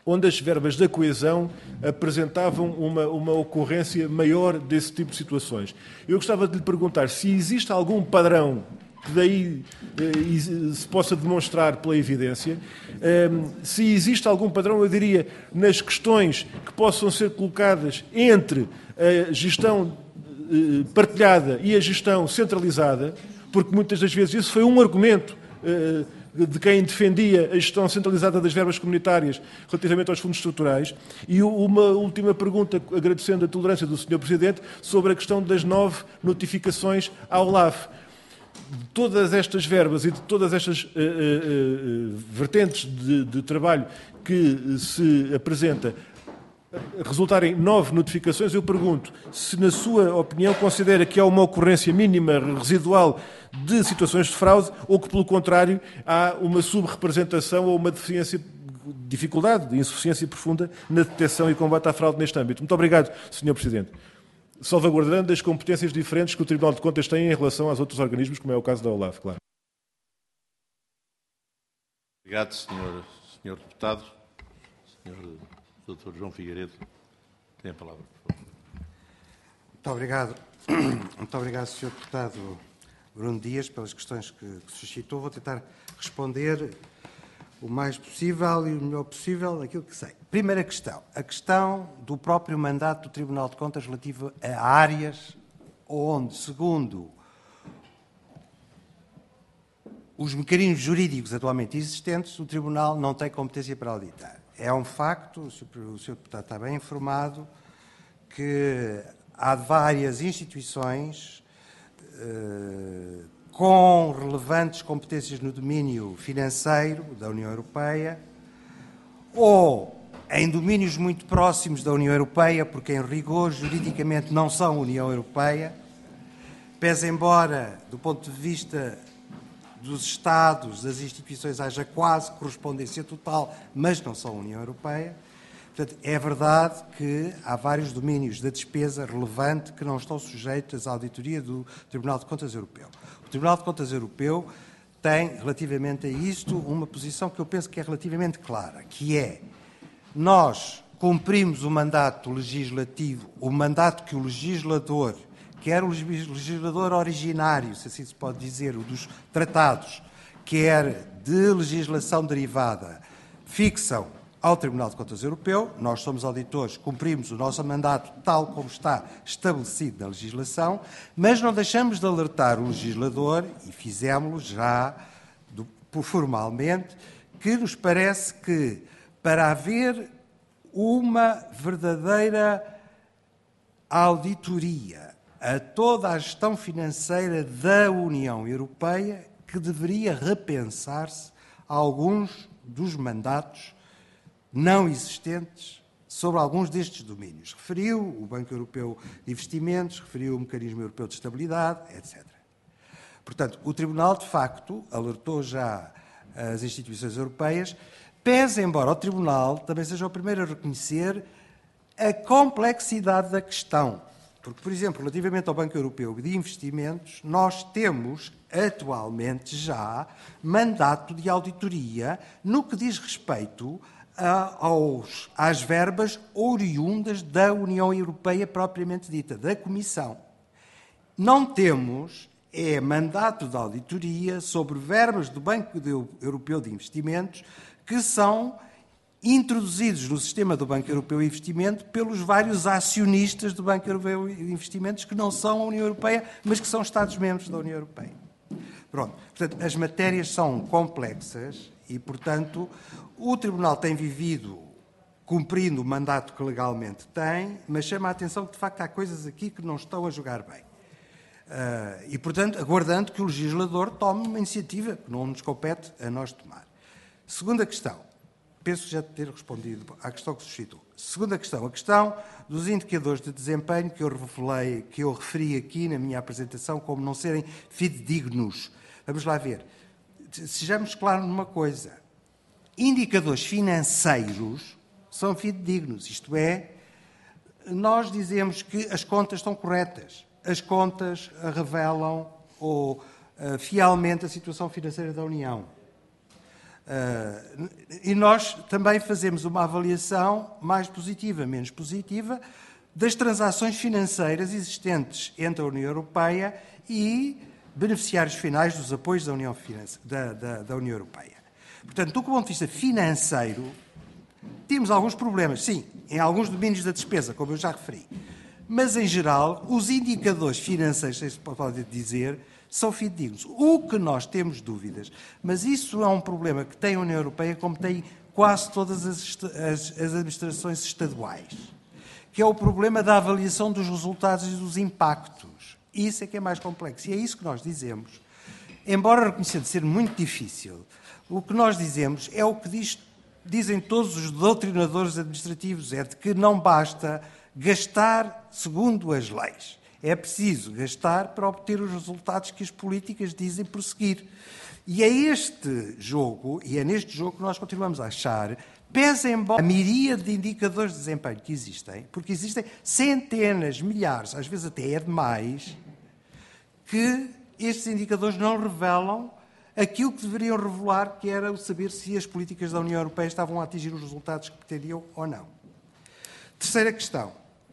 onde as verbas da coesão apresentavam uma ocorrência maior desse tipo de situações. Eu gostava de lhe perguntar se existe algum padrão que daí se possa demonstrar pela evidência, se existe algum padrão, eu diria, nas questões que possam ser colocadas entre a gestão partilhada e a gestão centralizada, porque muitas das vezes isso foi um argumento de quem defendia a gestão centralizada das verbas comunitárias relativamente aos fundos estruturais. E uma última pergunta, agradecendo a tolerância do Sr. Presidente, sobre a questão das 9 notificações ao LAF. De todas estas verbas e de todas estas vertentes de trabalho que se apresenta resultarem 9 notificações, eu pergunto se, na sua opinião, considera que há uma ocorrência mínima residual de situações de fraude ou que, pelo contrário, há uma subrepresentação ou uma dificuldade de insuficiência profunda na detecção e combate à fraude neste âmbito. Muito obrigado, Sr. Presidente. Salvaguardando as competências diferentes que o Tribunal de Contas tem em relação aos outros organismos, como é o caso da OLAF, claro. Obrigado, Sr. Deputado. Sr. Dr. João Figueiredo, tem a palavra, por favor. Muito obrigado. Muito obrigado, Sr. Deputado Bruno Dias, pelas questões que suscitou. Vou tentar responder o mais possível e o melhor possível daquilo que sei. Primeira questão, a questão do próprio mandato do Tribunal de Contas relativo a áreas onde, segundo os mecanismos jurídicos atualmente existentes, o Tribunal não tem competência para auditar. É um facto, o Sr. Deputado está bem informado, que há várias instituições com relevantes competências no domínio financeiro da União Europeia ou em domínios muito próximos da União Europeia, porque em rigor juridicamente não são União Europeia, pese embora, do ponto de vista dos Estados, das instituições, haja quase correspondência total, mas não são União Europeia. Portanto, é verdade que há vários domínios da despesa relevante que não estão sujeitos à auditoria do Tribunal de Contas Europeu. O Tribunal de Contas Europeu tem, relativamente a isto, uma posição que eu penso que é relativamente clara, que é: nós cumprimos o mandato legislativo, o mandato que o legislador, quer o legislador originário, se assim se pode dizer, o dos tratados, quer de legislação derivada, fixam ao Tribunal de Contas Europeu. Nós somos auditores, cumprimos o nosso mandato tal como está estabelecido na legislação, mas não deixamos de alertar o legislador, e fizemos-lo já formalmente, que nos parece que, para haver uma verdadeira auditoria a toda a gestão financeira da União Europeia, que deveria repensar-se alguns dos mandatos não existentes sobre alguns destes domínios. Referiu o Banco Europeu de Investimentos, referiu o Mecanismo Europeu de Estabilidade, etc. Portanto, o Tribunal, de facto, alertou já as instituições europeias, pese embora o Tribunal também seja o primeiro a reconhecer a complexidade da questão. Porque, por exemplo, relativamente ao Banco Europeu de Investimentos, nós temos atualmente já mandato de auditoria no que diz respeito às verbas oriundas da União Europeia propriamente dita, da Comissão. Não temos mandato de auditoria sobre verbas do Banco Europeu de Investimentos que são introduzidos no sistema do Banco Europeu de Investimento pelos vários acionistas do Banco Europeu de Investimentos que não são a União Europeia, mas que são Estados-membros da União Europeia. Pronto. Portanto, as matérias são complexas e, portanto, o Tribunal tem vivido cumprindo o mandato que legalmente tem, mas chama a atenção que, de facto, há coisas aqui que não estão a jogar bem. E, portanto, aguardando que o legislador tome uma iniciativa que não nos compete a nós tomar. Segunda questão. Penso já ter respondido à questão que suscitou. Segunda questão, a questão dos indicadores de desempenho que eu referi aqui na minha apresentação como não serem fidedignos. Vamos lá ver. Sejamos claros numa coisa. Indicadores financeiros são fidedignos. Isto é, nós dizemos que as contas estão corretas. As contas revelam fielmente a situação financeira da União. E nós também fazemos uma avaliação mais positiva, menos positiva, das transações financeiras existentes entre a União Europeia e beneficiários finais dos apoios da União Europeia. Portanto, do ponto de vista financeiro, temos alguns problemas, sim, em alguns domínios da despesa, como eu já referi. Mas, em geral, os indicadores financeiros, se pode dizer, são fidedignos. O que nós temos dúvidas, mas isso é um problema que tem a União Europeia, como tem quase todas as administrações estaduais, que é o problema da avaliação dos resultados e dos impactos. Isso é que é mais complexo. E é isso que nós dizemos. Embora reconhecendo ser muito difícil, o que nós dizemos é o que dizem todos os doutrinadores administrativos, é de que não basta gastar segundo as leis. É preciso gastar para obter os resultados que as políticas dizem prosseguir. E é este jogo, e é neste jogo que nós continuamos a achar, pese embora a miríade de indicadores de desempenho que existem, porque existem centenas, milhares, às vezes até é demais, que estes indicadores não revelam aquilo que deveriam revelar, que era o saber se as políticas da União Europeia estavam a atingir os resultados que pretendiam ou não. Terceira questão.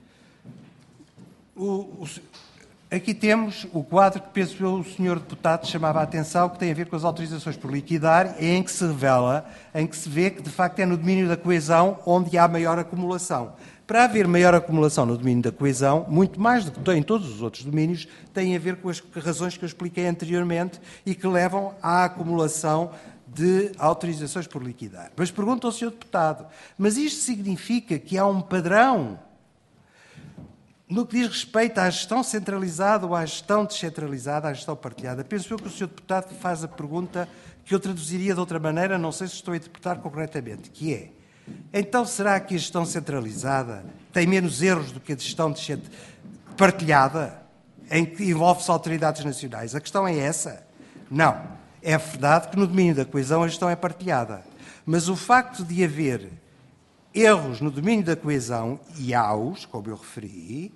Aqui temos o quadro que, penso eu, o Sr. Deputado chamava a atenção, que tem a ver com as autorizações por liquidar, em que se revela, em que se vê que, de facto, é no domínio da coesão onde há maior acumulação. Para haver maior acumulação no domínio da coesão, muito mais do que em todos os outros domínios, tem a ver com as razões que eu expliquei anteriormente e que levam à acumulação de autorizações por liquidar. Mas pergunto ao Sr. Deputado, mas isto significa que há um padrão no que diz respeito à gestão centralizada ou à gestão descentralizada, à gestão partilhada? Penso eu que o Sr. Deputado faz a pergunta que eu traduziria de outra maneira, não sei se estou a interpretar corretamente, que é: então será que a gestão centralizada tem menos erros do que a gestão partilhada, em que envolve-se autoridades nacionais? A questão é essa? Não. É verdade que no domínio da coesão a gestão é partilhada, mas o facto de haver erros no domínio da coesão, e há-os, como eu referi,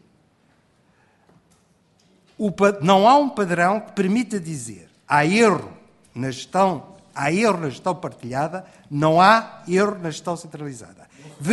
não há um padrão que permita dizer há erro na gestão partilhada, não há erro na gestão centralizada.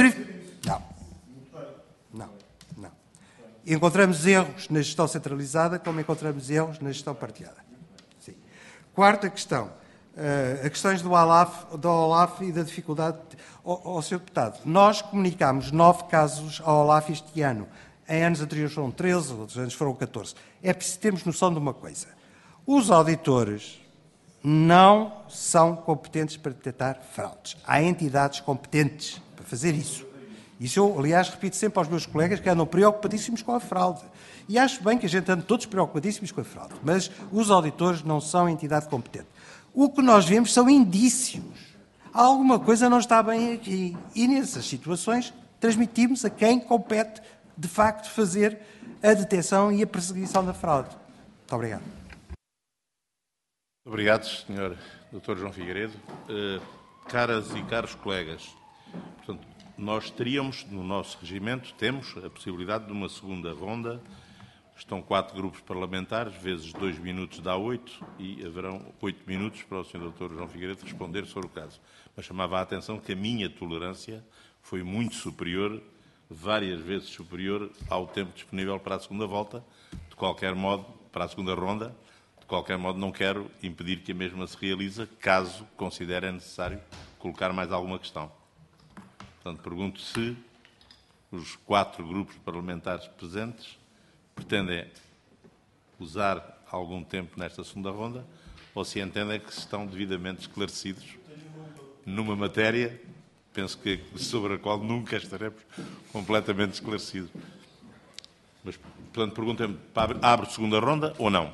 Não. Encontramos erros na gestão centralizada como encontramos erros na gestão partilhada. Sim. Quarta questão. As questões do OLAF e da dificuldade. Ó Sr. Deputado, nós comunicámos 9 casos ao OLAF este ano. Em anos anteriores foram 13, outros anos foram 14. É preciso termos noção de uma coisa. Os auditores não são competentes para detectar fraudes. Há entidades competentes para fazer isso. Isso eu, aliás, repito sempre aos meus colegas que andam preocupadíssimos com a fraude. E acho bem que a gente ande todos preocupadíssimos com a fraude. Mas os auditores não são entidade competente. O que nós vemos são indícios. Alguma coisa não está bem aqui. E nessas situações transmitimos a quem compete, de facto, fazer a detecção e a perseguição da fraude. Muito obrigado. Obrigado, Sr. Dr. João Figueiredo. Caras e caros colegas, portanto, nós teríamos, no nosso regimento, temos a possibilidade de uma segunda ronda. Estão 4 grupos parlamentares, vezes 2 minutos dá 8, e haverão 8 minutos para o Sr. Dr. João Figueiredo responder sobre o caso. Mas chamava a atenção que a minha tolerância foi muito superior, várias vezes superior, ao tempo disponível para a segunda volta. De qualquer modo, para a segunda ronda, de qualquer modo não quero impedir que a mesma se realize, caso considere necessário colocar mais alguma questão. Portanto, pergunto se os 4 grupos parlamentares presentes pretendem usar algum tempo nesta segunda ronda ou se entendem que estão devidamente esclarecidos numa matéria, penso que sobre a qual nunca estaremos completamente esclarecidos. Mas, portanto, perguntem-me, abre segunda ronda ou não?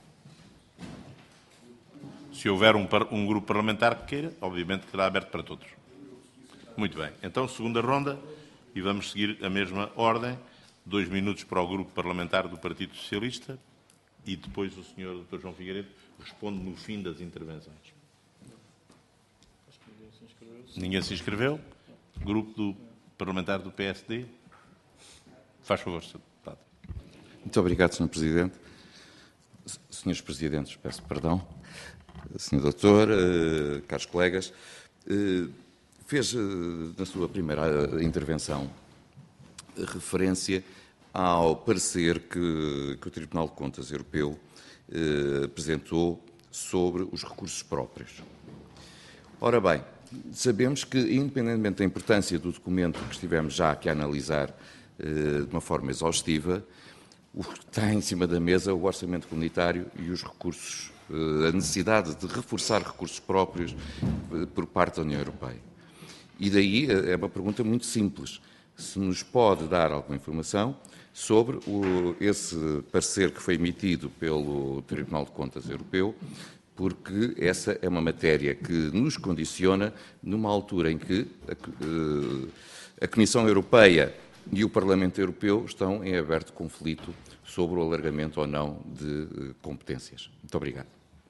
Se houver um grupo parlamentar que queira, obviamente que será aberto para todos. Muito bem. Então, segunda ronda, e vamos seguir a mesma ordem. 2 minutos para o grupo parlamentar do Partido Socialista e depois o Sr. Dr. João Figueiredo responde no fim das intervenções. Ninguém se inscreveu? Grupo do parlamentar do PSD? Faz favor, Sr. Deputado. Muito obrigado, Sr. Presidente. Senhores Presidentes, peço perdão. Sr. Doutor, caros colegas, fez na sua primeira intervenção referência ao parecer que o Tribunal de Contas Europeu apresentou sobre os recursos próprios. Ora bem, sabemos que, independentemente da importância do documento que estivemos já aqui a analisar de uma forma exaustiva, o que está em cima da mesa é o orçamento comunitário e os recursos, a necessidade de reforçar recursos próprios por parte da União Europeia. E daí é uma pergunta muito simples. Se nos pode dar alguma informação sobre esse parecer que foi emitido pelo Tribunal de Contas Europeu, porque essa é uma matéria que nos condiciona numa altura em que a Comissão Europeia e o Parlamento Europeu estão em aberto conflito sobre o alargamento ou não de competências. Muito obrigado.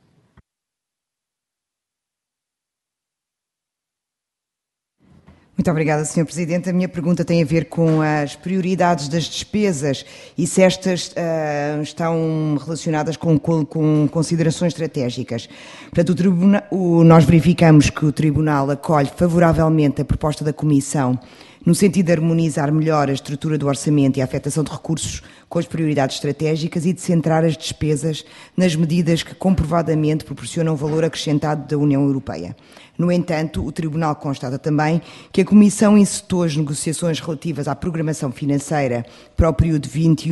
Muito obrigada, Sr. Presidente. A minha pergunta tem a ver com as prioridades das despesas e se estas estão relacionadas com considerações estratégicas. Portanto, nós verificamos que o Tribunal acolhe favoravelmente a proposta da Comissão no sentido de harmonizar melhor a estrutura do orçamento e a afetação de recursos com as prioridades estratégicas e de centrar as despesas nas medidas que comprovadamente proporcionam valor acrescentado da União Europeia. No entanto, o Tribunal constata também que a Comissão incitou as negociações relativas à programação financeira para o período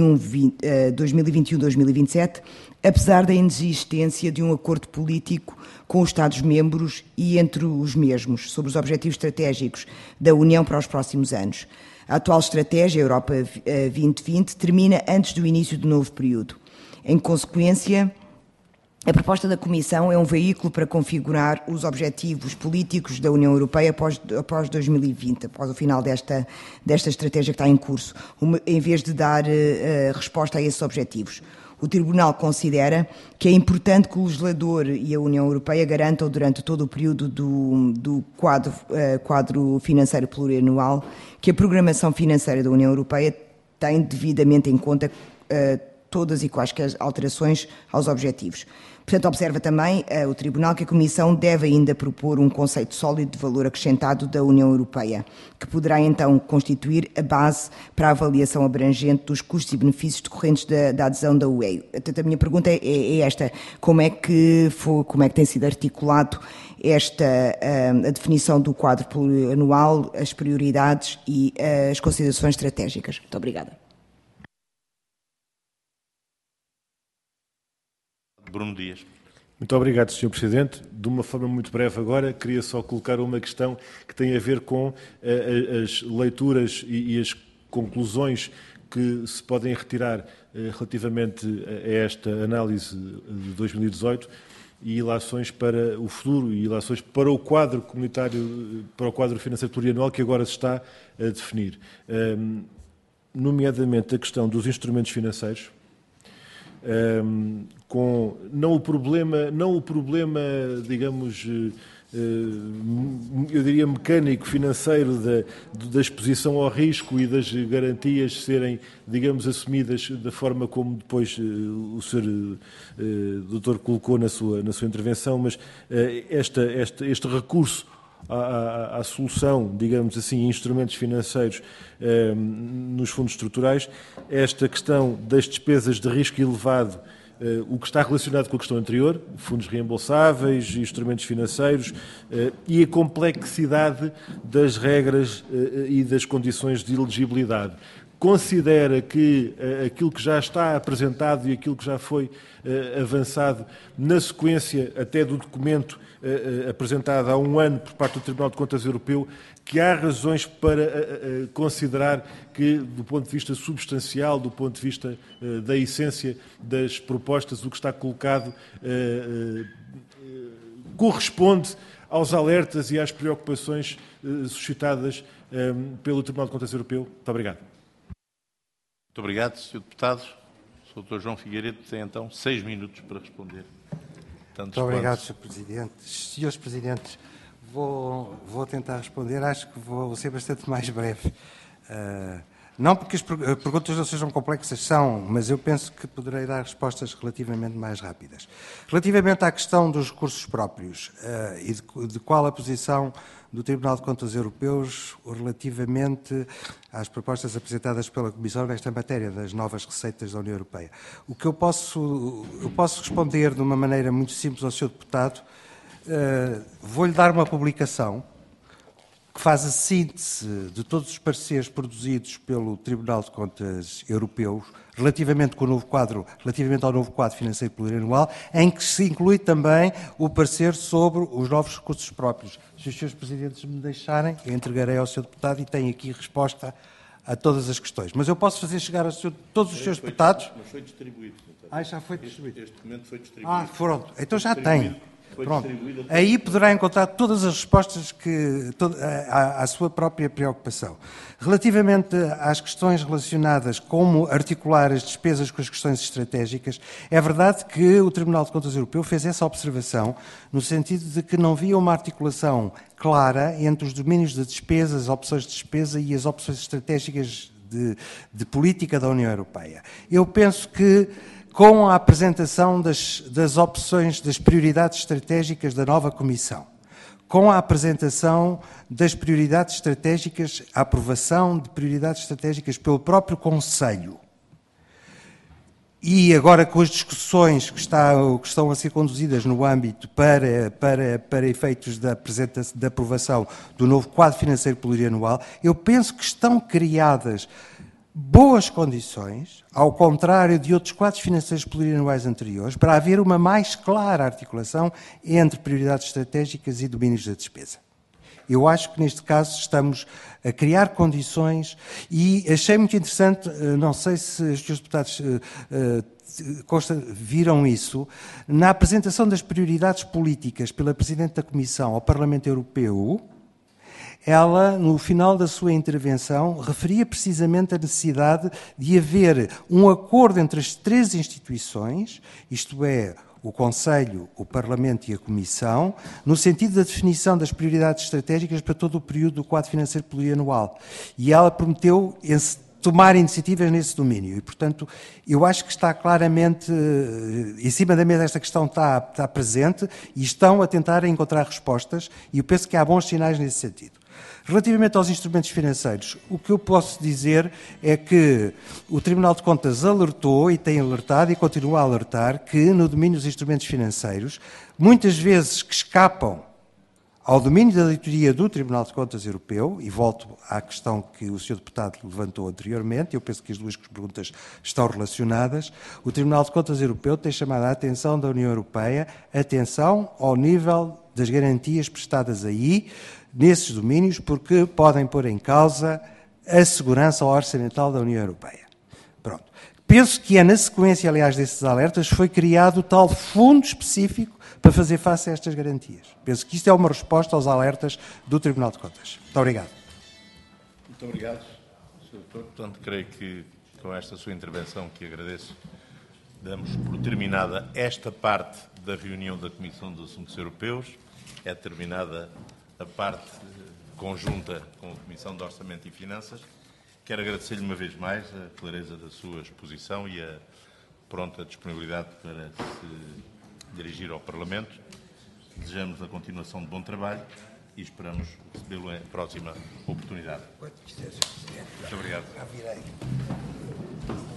2021-2027, apesar da inexistência de um acordo político com os Estados-membros e entre os mesmos sobre os objetivos estratégicos da União para os próximos anos. A atual estratégia, Europa 2020, termina antes do início do novo período. Em consequência, a proposta da Comissão é um veículo para configurar os objetivos políticos da União Europeia após 2020, após o final desta estratégia que está em curso, em vez de dar resposta a esses objetivos. O Tribunal considera que é importante que o legislador e a União Europeia garantam durante todo o período do quadro financeiro plurianual que a programação financeira da União Europeia tem devidamente em conta todas e quaisquer alterações aos objetivos. Portanto, observa também o Tribunal que a Comissão deve ainda propor um conceito sólido de valor acrescentado da União Europeia, que poderá então constituir a base para a avaliação abrangente dos custos e benefícios decorrentes da adesão da UE. Portanto, a minha pergunta é esta: como é que tem sido articulado a definição do quadro plurianual, as prioridades e as considerações estratégicas? Muito obrigada. Bruno Dias. Muito obrigado, Sr. Presidente. De uma forma muito breve agora, queria só colocar uma questão que tem a ver com as leituras e as conclusões que se podem retirar relativamente a esta análise de 2018 e ilações para o futuro e ilações para o quadro comunitário, para o quadro financeiro plurianual que agora se está a definir. Nomeadamente a questão dos instrumentos financeiros, com não o problema, digamos, eu diria mecânico, financeiro da exposição ao risco e das garantias serem, digamos, assumidas da forma como depois o Sr. Doutor colocou na sua intervenção, mas este recurso à solução, digamos assim, instrumentos financeiros nos fundos estruturais, esta questão das despesas de risco elevado, o que está relacionado com a questão anterior, fundos reembolsáveis, instrumentos financeiros e a complexidade das regras e das condições de elegibilidade. Considera que aquilo que já está apresentado e aquilo que já foi avançado na sequência até do documento apresentado há um ano por parte do Tribunal de Contas Europeu, que há razões para considerar que, do ponto de vista substancial, do ponto de vista da essência das propostas, o que está colocado corresponde aos alertas e às preocupações suscitadas pelo Tribunal de Contas Europeu. Muito obrigado. Muito obrigado, Sr. Deputado. O Dr. João Figueiredo tem então 6 minutos para responder. Muito obrigado, Sr. Presidente. Senhores Presidentes, vou tentar responder. Acho que vou ser bastante mais breve. Não porque as perguntas não sejam complexas, são, mas eu penso que poderei dar respostas relativamente mais rápidas. Relativamente à questão dos recursos próprios e de qual a posição do Tribunal de Contas Europeus relativamente às propostas apresentadas pela Comissão nesta matéria das novas receitas da União Europeia. O que eu posso responder de uma maneira muito simples ao Sr. Deputado, vou-lhe dar uma publicação que faz a síntese de todos os pareceres produzidos pelo Tribunal de Contas Europeu relativamente ao novo quadro financeiro plurianual, em que se inclui também o parecer sobre os novos recursos próprios. Se os Srs. Presidentes me deixarem, eu entregarei ao Sr. Deputado e tenho aqui resposta a todas as questões. Mas eu posso fazer chegar a todos os Srs. Deputados... Mas foi distribuído. Já foi distribuído. Este documento foi distribuído. Pronto. Então já tem. Pronto. Distribuído. Aí poderá encontrar todas as respostas à sua própria preocupação. Relativamente às questões relacionadas como articular as despesas com as questões estratégicas, é verdade que o Tribunal de Contas Europeu fez essa observação no sentido de que não havia uma articulação clara entre os domínios de despesa, as opções de despesa e as opções estratégicas de política da União Europeia. Eu penso que com a apresentação das opções, das prioridades estratégicas da nova Comissão, com a apresentação das prioridades estratégicas, a aprovação de prioridades estratégicas pelo próprio Conselho, e agora com as discussões que estão a ser conduzidas no âmbito para efeitos da aprovação do novo quadro financeiro plurianual, eu penso que estão criadas boas condições, ao contrário de outros quadros financeiros plurianuais anteriores, para haver uma mais clara articulação entre prioridades estratégicas e domínios da despesa. Eu acho que, neste caso, estamos a criar condições e achei muito interessante, não sei se os senhores deputados viram isso, na apresentação das prioridades políticas pela Presidente da Comissão ao Parlamento Europeu. Ela, no final da sua intervenção, referia precisamente a necessidade de haver um acordo entre as três instituições, isto é, o Conselho, o Parlamento e a Comissão, no sentido da definição das prioridades estratégicas para todo o período do quadro financeiro plurianual. E ela prometeu tomar iniciativas nesse domínio. E, portanto, eu acho que está claramente, em cima da mesa esta questão está presente e estão a tentar encontrar respostas e eu penso que há bons sinais nesse sentido. Relativamente aos instrumentos financeiros, o que eu posso dizer é que o Tribunal de Contas alertou e tem alertado e continua a alertar que no domínio dos instrumentos financeiros, muitas vezes que escapam ao domínio da auditoria do Tribunal de Contas Europeu, e volto à questão que o Sr. Deputado levantou anteriormente, eu penso que as duas perguntas estão relacionadas, o Tribunal de Contas Europeu tem chamado a atenção da União Europeia, atenção ao nível das garantias prestadas aí, nesses domínios, porque podem pôr em causa a segurança orçamental da União Europeia. Pronto. Penso que na sequência, aliás, desses alertas, foi criado o tal fundo específico para fazer face a estas garantias. Penso que isto é uma resposta aos alertas do Tribunal de Contas. Muito obrigado. Muito obrigado, Sr. Doutor. Portanto, creio que com esta sua intervenção, que agradeço, damos por terminada esta parte da reunião da Comissão dos Assuntos Europeus. É terminada a parte conjunta com a Comissão de Orçamento e Finanças. Quero agradecer-lhe uma vez mais a clareza da sua exposição e a pronta disponibilidade para se dirigir ao Parlamento. Desejamos a continuação de bom trabalho e esperamos recebê-lo em próxima oportunidade. Muito obrigado.